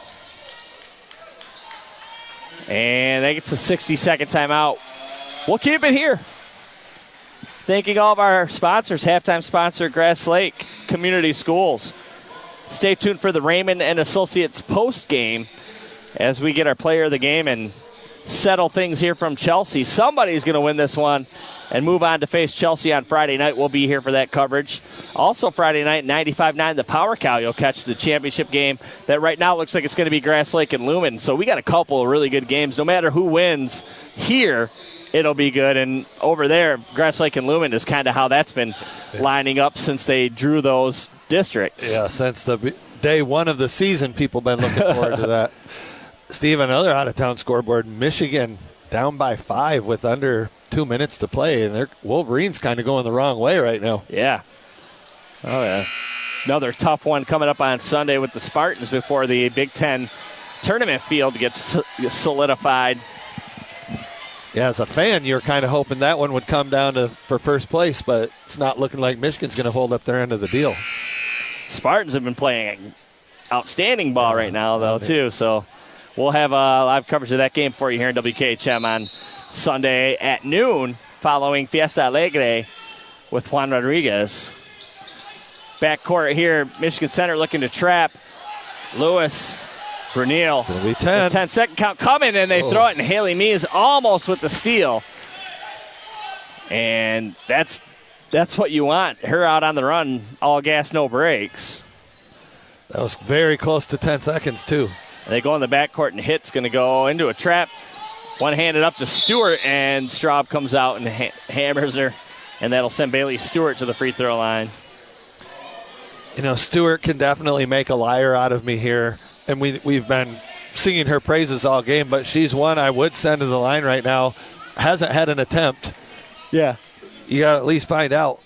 And that gets a 60-second timeout. We'll keep it here. Thanking all of our sponsors, halftime sponsor Grass Lake Community Schools. Stay tuned for the Raymond and Associates post game as we get our player of the game and settle things here from Chelsea. Somebody's going to win this one and move on to face Chelsea on Friday night. We'll be here for that coverage. Also Friday night, 95.9, the Power Cow. You'll catch the championship game that right now looks like it's going to be Grass Lake and Lumen. So we got a couple of really good games. No matter who wins here, it'll be good. And over there, Grass Lake and Lumen is kind of how that's been lining up since they drew those districts. Yeah, since the day one of the season, people have been looking forward to that. Steve, another out-of-town scoreboard. Michigan down by 5 with under 2 minutes to play, and their Wolverines kind of going the wrong way right now. Yeah. Oh, yeah. Another tough one coming up on Sunday with the Spartans before the Big Ten tournament field gets solidified. Yeah, as a fan, you're kind of hoping that one would come down for first place, but it's not looking like Michigan's going to hold up their end of the deal. Spartans have been playing outstanding ball right now, though, too, so we'll have live coverage of that game for you here in WKHM on Sunday at noon following Fiesta Alegre with Juan Rodriguez. Backcourt here, Michigan Center looking to trap. Lewis, Brunel. It'll be 10. 10-second count coming, and they throw it, and Haley Mies almost with the steal. And that's what you want. Her out on the run, all gas, no brakes. That was very close to 10 seconds, too. They go in the backcourt, and Hitt's going to go into a trap. One-handed up to Stewart, and Straub comes out and hammers her, and that'll send Bailey Stewart to the free throw line. You know, Stewart can definitely make a liar out of me here, and we've been singing her praises all game, but she's one I would send to the line right now. Hasn't had an attempt. Yeah. You got to at least find out.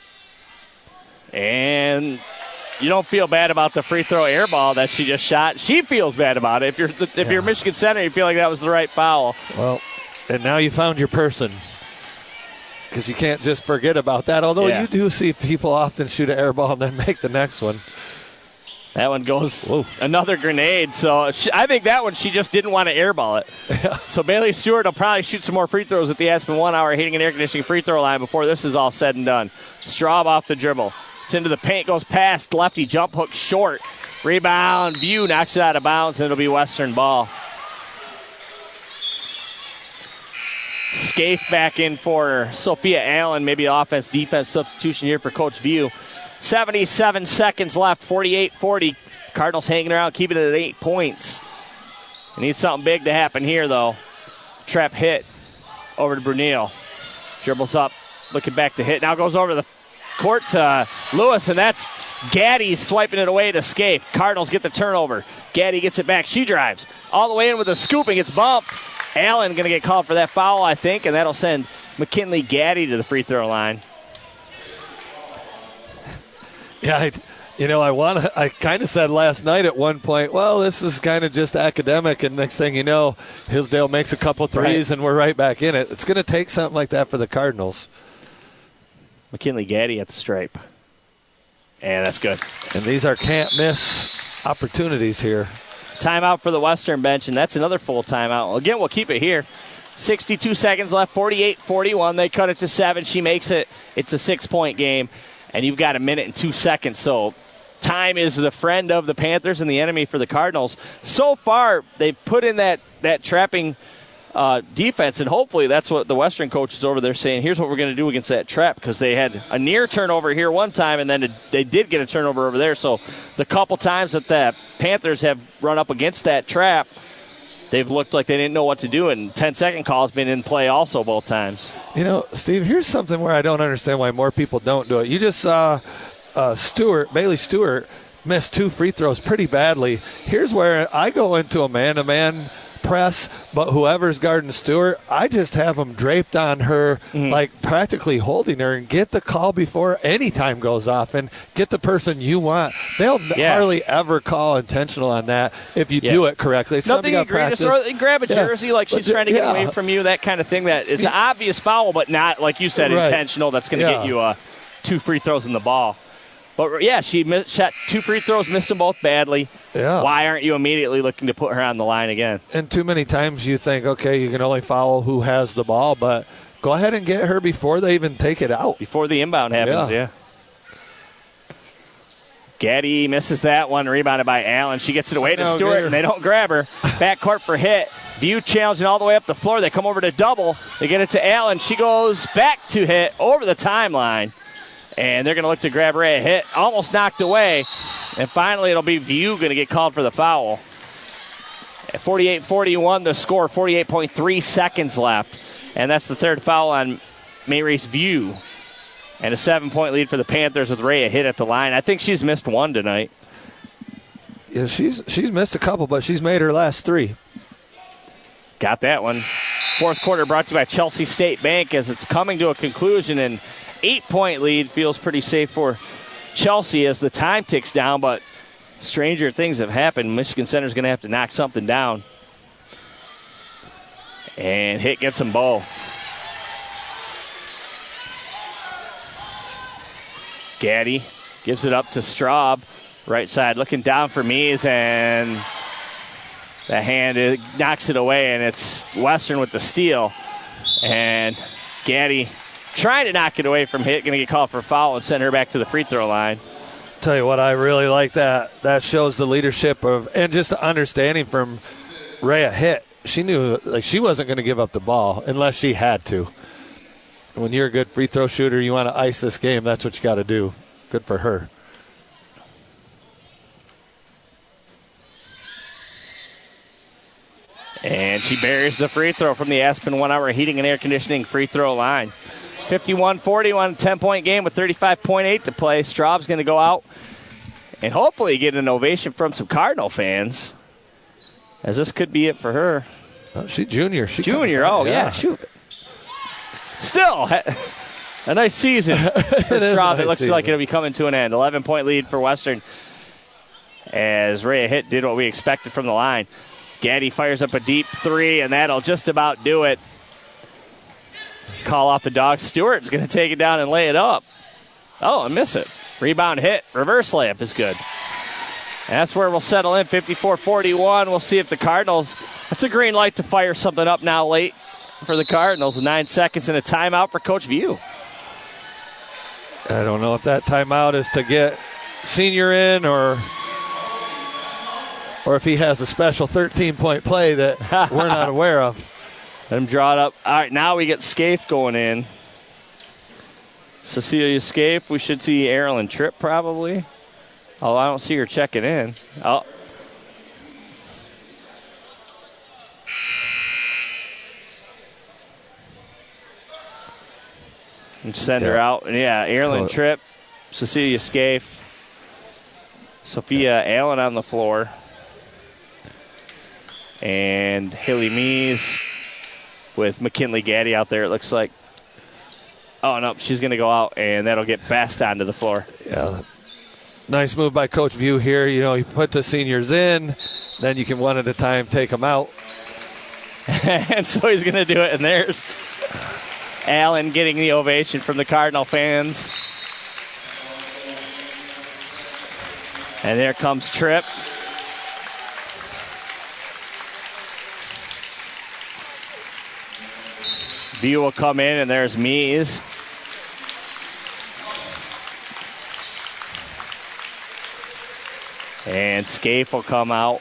And you don't feel bad about the free throw air ball that she just shot. She feels bad about it. If you're Michigan Center, you feel like that was the right foul. Well, and now you found your person, because you can't just forget about that. Although you do see people often shoot an air ball and then make the next one. That one goes another grenade. So I think that one she just didn't want to airball it. Yeah. So Bailey Stewart will probably shoot some more free throws at the Aspen 1 Hour Heating and Air Conditioning free throw line before this is all said and done. Straub off the dribble. It's into the paint, goes past, lefty jump hook short. Rebound, View knocks it out of bounds, and it'll be Western ball. Scaife back in for Sophia Allen, maybe offense-defense substitution here for Coach View. 77 seconds left, 48-40. Cardinals hanging around, keeping it at 8 points. They need something big to happen here, though. Trap hit over to Brunel. Dribbles up looking back to hit. Now goes over the court to Lewis, and that's Gaddy swiping it away to Scaife. Cardinals get the turnover. Gaddy gets it back. She drives all the way in with a scoop and gets bumped. Allen going to get called for that foul, I think, and that'll send McKinley Gaddy to the free throw line. Yeah, I kind of said last night at one point, well, this is kind of just academic, and next thing you know, Hillsdale makes a couple threes, and we're right back in it. It's going to take something like that for the Cardinals. McKinley Gaddy at the stripe. And that's good. And these are can't-miss opportunities here. Timeout for the Western bench, and that's another full timeout. Again, we'll keep it here. 62 seconds left, 48-41. They cut it to 7. She makes it. It's a 6-point game, and you've got a minute and 2 seconds. So time is the friend of the Panthers and the enemy for the Cardinals. So far, they've put in that trapping defense, and hopefully that's what the Western coach is over there saying. Here's what we're going to do against that trap, because they had a near turnover here one time, and then they did get a turnover over there. So the couple times that the Panthers have run up against that trap, they've looked like they didn't know what to do, and 10-second call has been in play also both times. Steve, here's something where I don't understand why more people don't do it. You just saw Bailey Stewart missed 2 free throws pretty badly. Here's where I go into a man-to-man press, but whoever's guarding Stewart, I just have them draped on her, like practically holding her, and get the call before any time goes off, and get the person you want. They'll hardly ever call intentional on that if you do it correctly. It's nothing egregious. Or grab a jersey like she's trying to get away from you, that kind of thing. That it's an obvious foul, but not, like you said, intentional. That's going to get you 2 free throws in the ball. But, she shot 2 free throws, missed them both badly. Yeah. Why aren't you immediately looking to put her on the line again? And too many times you think, okay, you can only foul who has the ball, but go ahead and get her before they even take it out. Before the inbound happens, Gaddy misses that one, rebounded by Allen. She gets it away to Stewart, and they don't grab her. Backcourt for hit. View challenging all the way up the floor. They come over to double. They get it to Allen. She goes back to hit over the timeline. And they're going to look to grab Ray a hit. Almost knocked away. And finally, it'll be View going to get called for the foul. At 48-41, the score, 48.3 seconds left. And that's the third foul on Mary's View. And a 7-point lead for the Panthers with Ray a hit at the line. I think she's missed one tonight. Yeah, she's missed a couple, but she's made her last 3. Got that one. Fourth quarter brought to you by Chelsea State Bank as it's coming to a conclusion, and 8-point lead feels pretty safe for Chelsea as the time ticks down, but stranger things have happened. Michigan Center's going to have to knock something down. And Hit gets them both. Gaddy gives it up to Straub. Right side looking down for Mies, and the hand knocks it away, and it's Western with the steal. And Gaddy trying to knock it away from Hit, going to get called for a foul and send her back to the free throw line. Tell you what, I really like that. That shows the leadership and just the understanding from Rhea Hit. She knew she wasn't going to give up the ball unless she had to. When you're a good free throw shooter, you want to ice this game. That's what you got to do. Good for her. And she buries the free throw from the Aspen 1 Hour Heating and Air Conditioning free throw line. 51-41, 10-point game with 35.8 to play. Straub's going to go out and hopefully get an ovation from some Cardinal fans, as this could be it for her. Oh, she's junior. Yeah. Shoot. Still, a nice season for Straub. It looks like it'll be coming to an end. 11-point lead for Western as Rhea Hit did what we expected from the line. Gaddy fires up a deep 3, and that'll just about do it. Call off the dog. Stewart's going to take it down and lay it up. Oh, and miss it. Rebound Hit. Reverse layup is good. And that's where we'll settle in, 54-41. We'll see if the Cardinals, that's a green light to fire something up now late for the Cardinals with 9 seconds and a timeout for Coach View. I don't know if that timeout is to get Senior in or if he has a special 13-point play that we're not aware of. Let him draw it up. All right, now we get Scaife going in. Cecilia Scaife. We should see Erilyn Tripp probably. Oh, I don't see her checking in. Oh. And send her out. And Erlen Tripp, Cecilia Scaife, Sophia Allen on the floor, and Haley Mees with McKinley Gaddy out there, it looks like. Oh, no, she's going to go out, and that'll get Best onto the floor. Yeah. Nice move by Coach View here. You put the seniors in, then you can one at a time take them out. And so he's going to do it, and there's Allen getting the ovation from the Cardinal fans. And there comes Tripp. View will come in, and there's Mees. And Scaife will come out.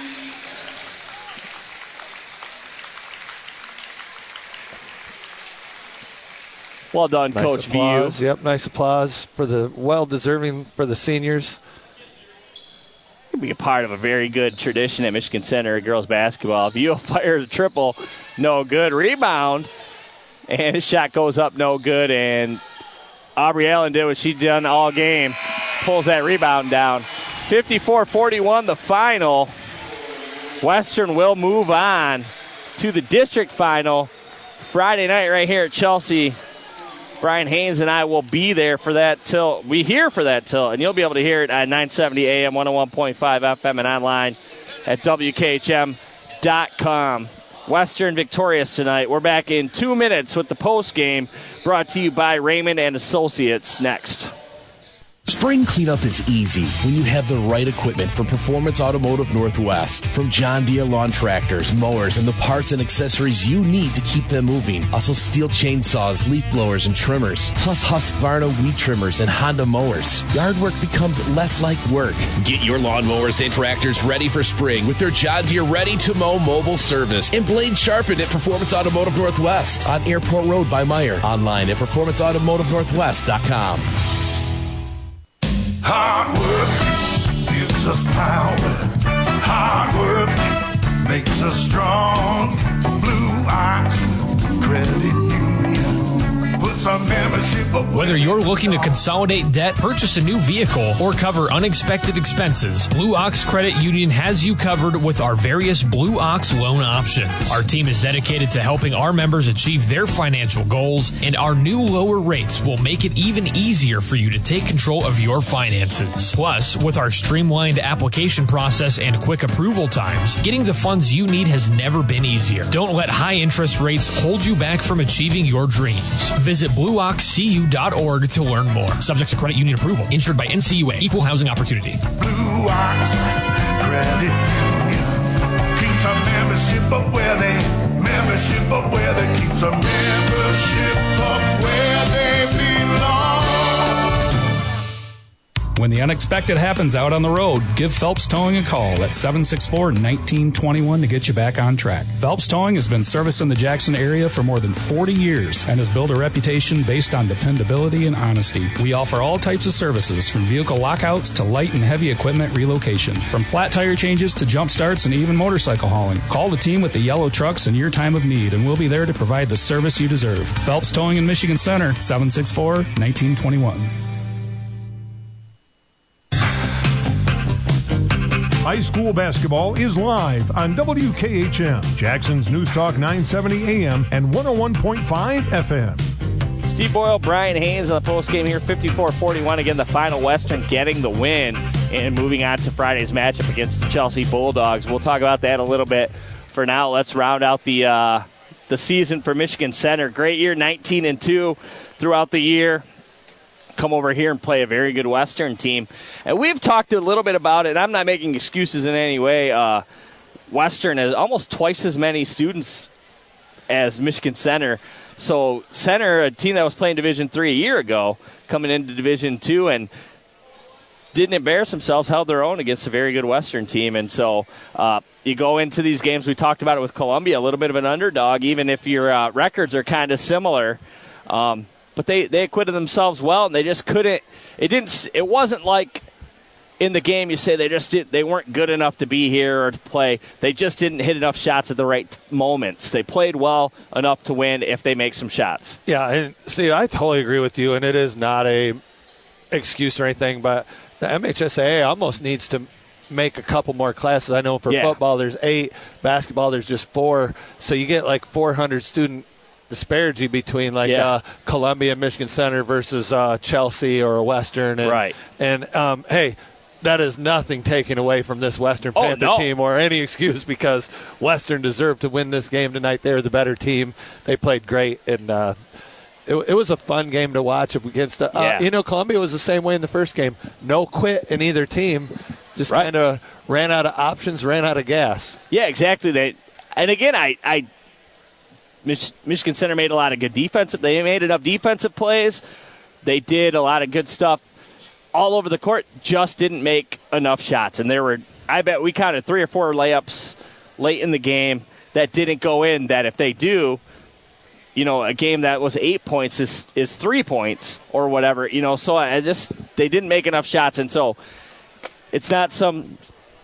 Well done, nice Coach applause. View. Yep, nice applause for the well-deserving for the seniors. Be a part of a very good tradition at Michigan Center girls basketball. View will fire the triple, no good. Rebound, and his shot goes up, no good. And Aubrey Allen did what she'd done all game, pulls that rebound down. 54-41 the final. Western will move on to the district final Friday night right here at Chelsea. Brian Haynes and I will be there for that till we hear for that till, and you'll be able to hear it at 970 AM, 101.5 FM, and online at WKHM.com. Western victorious tonight. We're back in 2 minutes with the post game, brought to you by Raymond and Associates next. Spring cleanup is easy when you have the right equipment from Performance Automotive Northwest. From John Deere lawn tractors, mowers, and the parts and accessories you need to keep them moving. Also steel chainsaws, leaf blowers, and trimmers. Plus Husqvarna weed trimmers and Honda mowers. Yard work becomes less like work. Get your lawnmowers and tractors ready for spring with their John Deere Ready to Mow mobile service and blade sharpened at Performance Automotive Northwest on Airport Road by Meyer. Online at performanceautomotivenorthwest.com. Hard work gives us power. Hard work makes us strong. Blue Ox Credit Union puts our membership up. Whether you're looking to consolidate debt, purchase a new vehicle, or cover unexpected expenses, Blue Ox Credit Union has you covered with our various Blue Ox loan options. Our team is dedicated to helping our members achieve their financial goals, and our new lower rates will make it even easier for you to take control of your finances. Plus, with our streamlined application process and quick approval times, getting the funds you need has never been easier. Don't let high interest rates hold you back from achieving your dreams. Visit BlueOxCU.org to learn more. Subject to credit union approval. Insured by NCUA. Equal housing opportunity. Blue Ox Credit Union keeps our membership up where they keeps our membership up where they belong. When the unexpected happens out on the road, give Phelps Towing a call at 764-1921 to get you back on track. Phelps Towing has been servicing the Jackson area for more than 40 years and has built a reputation based on dependability and honesty. We offer all types of services, from vehicle lockouts to light and heavy equipment relocation, from flat tire changes to jump starts and even motorcycle hauling. Call the team with the yellow trucks in your time of need, and we'll be there to provide the service you deserve. Phelps Towing in Michigan Center, 764-1921. High school basketball is live on WKHM, Jackson's News Talk 970 AM and 101.5 FM. Steve Boyle, Brian Haynes on the post game here, 54-41. Again, the final Western getting the win and moving on to Friday's matchup against the Chelsea Bulldogs. We'll talk about that a little bit. For now, let's round out the season for Michigan Center. Great year, 19-2 throughout the year. Come over here and play a very good Western team. And we've talked a little bit about it. I'm not making excuses in any way. Western has almost twice as many students as Michigan Center. So Center, a team that was playing Division III a year ago, coming into Division II and didn't embarrass themselves, held their own against a very good Western team. And so you go into these games. We talked about it with Columbia, a little bit of an underdog, even if your records are kind of similar. But they acquitted themselves well, and they just couldn't. It wasn't like in the game, you say they weren't good enough to be here or to play. They just didn't hit enough shots at the right moments. They played well enough to win if they make some shots. Yeah, and Steve, I totally agree with you, and it is not a excuse or anything, but the MHSAA almost needs to make a couple more classes. I know for football there's 8, basketball there's just 4, so you get like 400 student disparity between Columbia, Michigan Center versus Chelsea or Western. And, right. And, hey, that is nothing taken away from this Western Panther team or any excuse, because Western deserved to win this game tonight. They're the better team. They played great, and it was a fun game to watch against. Columbia was the same way in the first game. No quit in either team. Just kind of ran out of options, ran out of gas. Yeah, exactly. And again, Michigan Center made a lot of good defensive. They made enough defensive plays. They did a lot of good stuff all over the court, just didn't make enough shots. And I bet we counted 3 or 4 layups late in the game that didn't go in, that if they do, a game that was 8 points is 3 points or whatever, so they didn't make enough shots. And so it's not some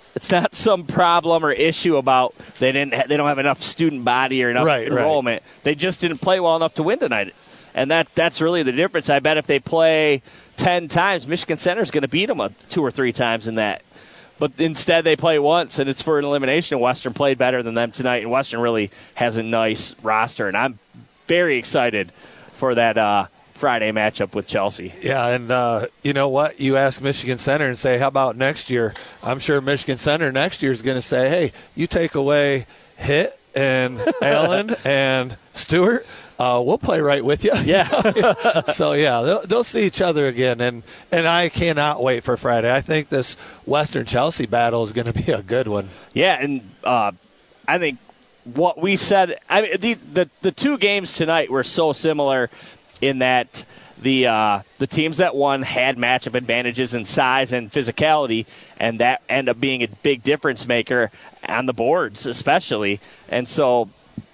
problem or issue about they don't have enough student body or enough enrollment. Right. They just didn't play well enough to win tonight. And that's really the difference. I bet if they play 10 times, Michigan Center is going to beat them 2 or 3 times in that. But instead they play once, and it's for an elimination. And Western played better than them tonight, and Western really has a nice roster. And I'm very excited for that Friday matchup with Chelsea. Yeah, and you know what? You ask Michigan Center and say, how about next year? I'm sure Michigan Center next year is going to say, hey, you take away Hitt and Allen and Stewart, we'll play right with you. Yeah. So, yeah, they'll see each other again, and I cannot wait for Friday. I think this Western-Chelsea battle is going to be a good one. Yeah, and I think what we said, the 2 games tonight were so similar in that the teams that won had matchup advantages in size and physicality, and that ended up being a big difference maker on the boards especially. And so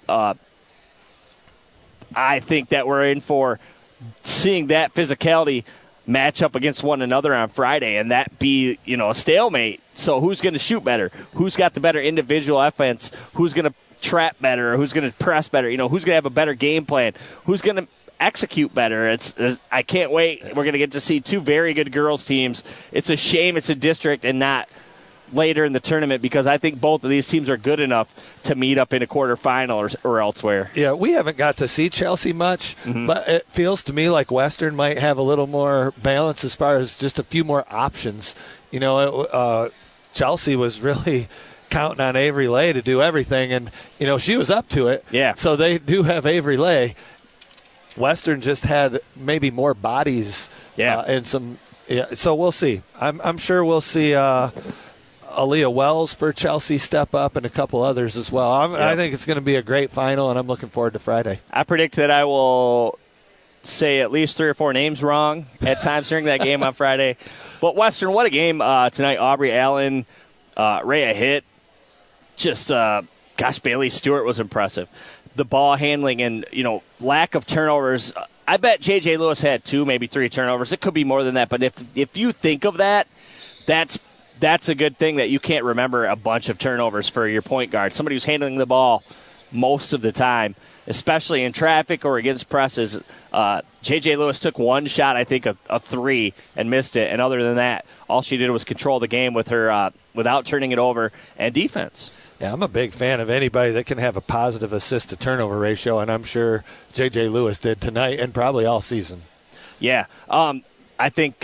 I think that we're in for seeing that physicality match up against one another on Friday, and that be a stalemate. So who's going to shoot better? Who's got the better individual offense? Who's going to trap better? Or who's going to press better? Who's going to have a better game plan? Who's going to execute better? I can't wait. We're going to get to see 2 very good girls teams. It's a shame it's a district and not later in the tournament, because I think both of these teams are good enough to meet up in a quarterfinal or elsewhere. Yeah, we haven't got to see Chelsea much, but it feels to me like Western might have a little more balance as far as just a few more options. Chelsea was really counting on Avery Lay to do everything, and she was up to it. Yeah. So they do have Avery Lay. Western just had maybe more bodies. Yeah. And some. Yeah. So we'll see. I'm sure we'll see Aaliyah Wells for Chelsea step up, and a couple others as well. I think it's going to be a great final, and I'm looking forward to Friday. I predict that I will say at least 3 or 4 names wrong at times during that game on Friday. But Western, what a game tonight. Aubrey Allen, Rhea Hitt. Just, Bailey Stewart was impressive. The ball handling and, lack of turnovers. I bet J.J. Lewis had 2, maybe 3 turnovers. It could be more than that. But if you think of that, that's a good thing, that you can't remember a bunch of turnovers for your point guard. Somebody who's handling the ball most of the time, especially in traffic or against presses. J.J. Lewis took 1 shot, I think, a 3, and missed it. And other than that, all she did was control the game with her without turning it over, and defense. Yeah, I'm a big fan of anybody that can have a positive assist-to-turnover ratio, and I'm sure J.J. Lewis did tonight and probably all season. Yeah, I think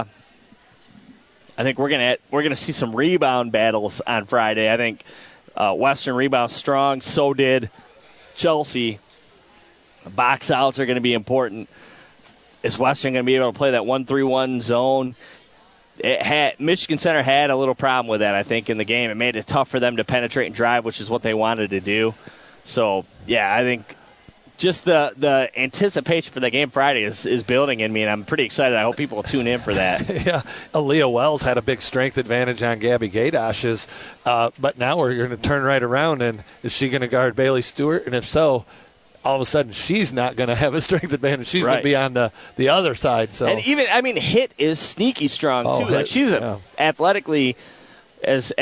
we're gonna see some rebound battles on Friday. I think Western rebounds strong. So did Chelsea. Box outs are going to be important. Is Western going to be able to play that 1-3-1 zone? Michigan Center had a little problem with that, I think, in the game. It made it tough for them to penetrate and drive, which is what they wanted to do. So, yeah, I think just the anticipation for the game Friday is building in me, and I'm pretty excited. I hope people will tune in for that. Yeah, Aaliyah Wells had a big strength advantage on Gabby Gaydash's, but now we're going to turn right around, and is she going to guard Bailey Stewart? And if so, all of a sudden she's not going to have a strength advantage. She's going to be on the other side. So, and even Hit is sneaky strong too. Like she's athletically as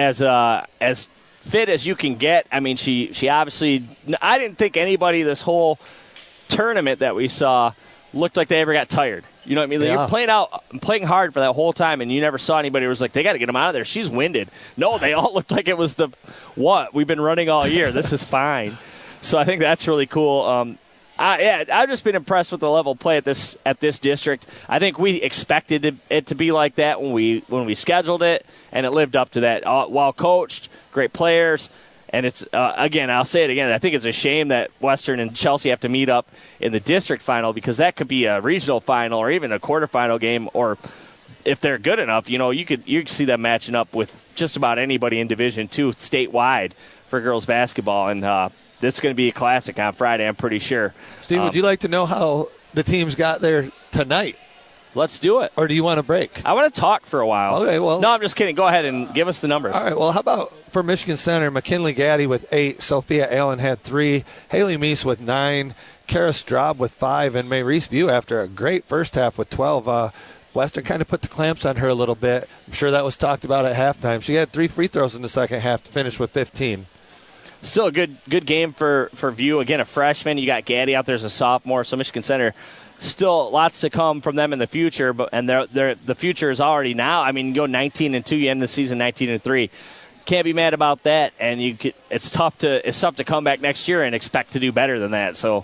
fit as you can get. I mean, she obviously. I didn't think anybody this whole tournament that we saw looked like they ever got tired. You know what I mean? You're playing hard for that whole time, and you never saw anybody who was like, they got to get them out of there. She's winded. No, they all looked like it was we've been running all year. This is fine. So I think that's really cool. I've just been impressed with the level of play at this district. I think we expected it to be like that when we scheduled it, and it lived up to that. Well coached, great players. And it's, again, I'll say it again, I think it's a shame that Western and Chelsea have to meet up in the district final, because that could be a regional final or even a quarterfinal game, or if they're good enough, you could see them matching up with just about anybody in Division II statewide for girls basketball. And this is going to be a classic on Friday, I'm pretty sure. Steve, would you like to know how the teams got there tonight? Let's do it. Or do you want a break? I want to talk for a while. Okay, well. No, I'm just kidding. Go ahead and give us the numbers. All right, well, how about for Michigan Center, McKinley Gaddy with 8, Sophia Allen had 3, Haley Meese with 9, Kara Straub with 5, and Maurice View after a great first half with 12. Western kind of put the clamps on her a little bit. I'm sure that was talked about at halftime. She had 3 free throws in the second half to finish with 15. Still a good game for View. Again, a freshman. You got Gaddy out there as a sophomore, so Michigan Center still lots to come from them in the future, and the future is already now. I mean, you go 19-2, you end the season 19-3. Can't be mad about that, and it's tough to come back next year and expect to do better than that. So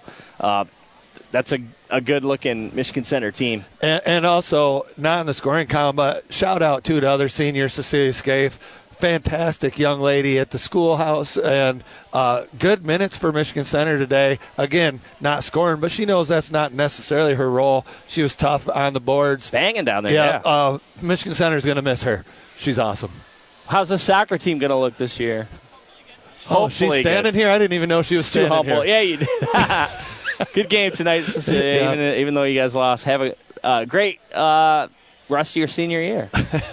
that's a good-looking Michigan Center team. And also, not in the scoring column, but shout out to the other senior, Cecilia Scaife. Fantastic young lady at the schoolhouse, and good minutes for Michigan Center today. Again, not scoring, but she knows that's not necessarily her role. She was tough on the boards. Banging down there, yeah. Michigan Center is going to miss her. She's awesome. How's the soccer team going to look this year? Oh, she's standing here? I didn't even know she was standing here. Yeah, you did. Good game tonight, Cecilia, even though you guys lost. Have a great rest of your senior year.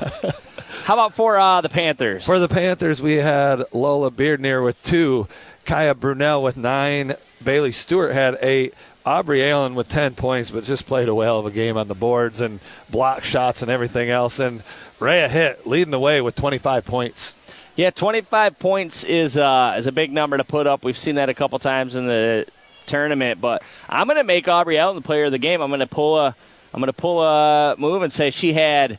How about for the Panthers? For the Panthers, we had Lola Beardnear with 2, Kaya Brunel with 9, Bailey Stewart had 8, Aubrey Allen with 10 points, but just played a whale of a game on the boards and block shots and everything else. And Rhea Hitt leading the way with 25 points. Yeah, 25 points is a big number to put up. We've seen that a couple times in the tournament, but I'm going to make Aubrey Allen the player of the game. I'm going to pull a move and say she had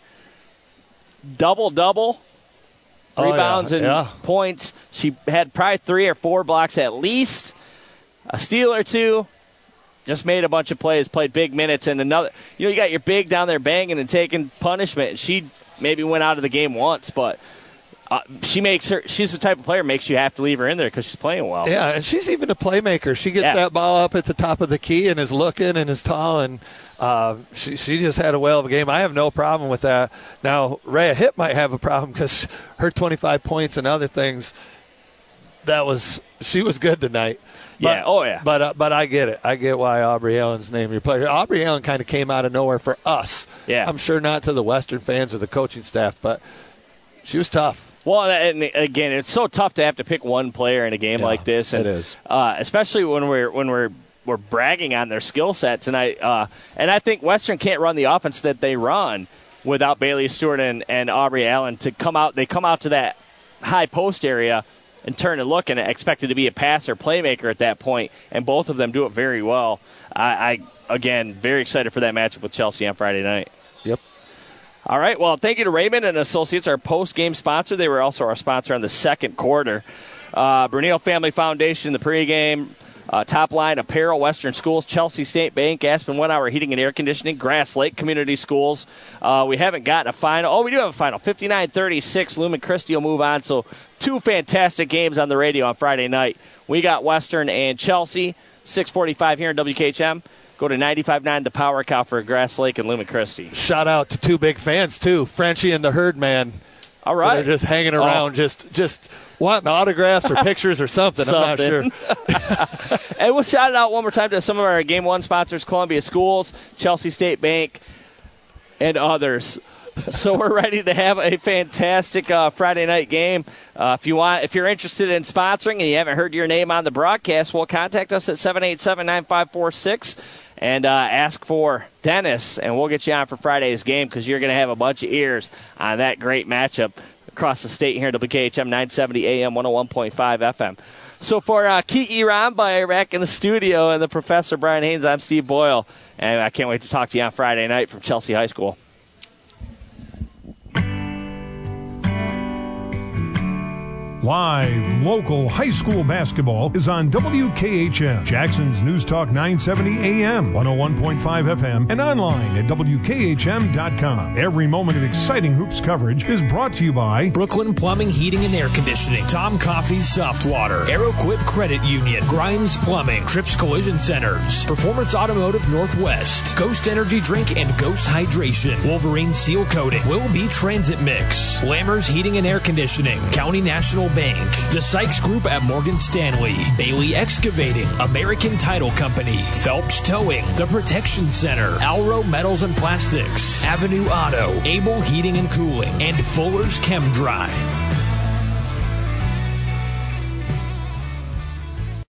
double rebounds and points. She had probably 3 or 4 blocks at least, a steal or 2. Just made a bunch of plays, played big minutes, and another. You got your big down there banging and taking punishment. And she maybe went out of the game once, but she's the type of player makes you have to leave her in there because she's playing well. Yeah, and she's even a playmaker. She gets that ball up at the top of the key and is looking and is tall, and she just had a whale of a game. I have no problem with that. Now, Rhea Hitt might have a problem because her 25 points and other things, she was good tonight. But I get it. I get why Aubrey Allen's named your player. Aubrey Allen kind of came out of nowhere for us. Yeah. I'm sure not to the Western fans or the coaching staff, but she was tough. Well, and again, it's so tough to have to pick one player in a game like this. And, it is. Especially when we're bragging on their skill set tonight. And I think Western can't run the offense that they run without Bailey Stewart and Aubrey Allen to come out. They come out to that high post area and turn and look and expect it to be a passer playmaker at that point, and both of them do it very well. I again, very excited for that matchup with Chelsea on Friday night. Yep. All right, well, thank you to Raymond and Associates, our post-game sponsor. They were also our sponsor on the second quarter. Brunel Family Foundation, the pregame, Top Line Apparel, Western Schools, Chelsea State Bank, Aspen 1 Hour Heating and Air Conditioning, Grass Lake Community Schools. We haven't gotten a final. Oh, we do have a final. 59-36, Lumen Christi will move on. So 2 fantastic games on the radio on Friday night. We got Western and Chelsea, 6:45 here in WKHM. Go to 95.9 The Power Cow for Grass Lake and Lumen Christi. Shout out to 2 big fans, too, Frenchie and the Herdman. All right. They're just hanging around, just wanting autographs or pictures or something. I'm not sure. And we'll shout it out one more time to some of our Game 1 sponsors, Columbia Schools, Chelsea State Bank, and others. So we're ready to have a fantastic Friday night game. If you're interested in sponsoring and you haven't heard your name on the broadcast, well, contact us at 787-9546 and ask for Dennis, and we'll get you on for Friday's game because you're going to have a bunch of ears on that great matchup across the state here at WKHM 970 AM, 101.5 FM. So for Kiki Rambai back in the studio and the Professor Brian Haynes, I'm Steve Boyle, and I can't wait to talk to you on Friday night from Chelsea High School. Live local high school basketball is on WKHM, Jackson's News Talk 970 AM, 101.5 FM, and online at WKHM.com. Every moment of exciting hoops coverage is brought to you by Brooklyn Plumbing, Heating, and Air Conditioning, Tom Coffee's Soft Water, AeroQuip Credit Union, Grimes Plumbing, Trips Collision Centers, Performance Automotive Northwest, Ghost Energy Drink and Ghost Hydration, Wolverine Seal Coating, Will Be Transit Mix, Lammers Heating and Air Conditioning, County National Bank, the Sykes Group at Morgan Stanley, Bailey Excavating, American Title Company, Phelps Towing, The Protection Center, Alro Metals and Plastics, Avenue Auto, Able Heating and Cooling, and Fuller's Chem Dry.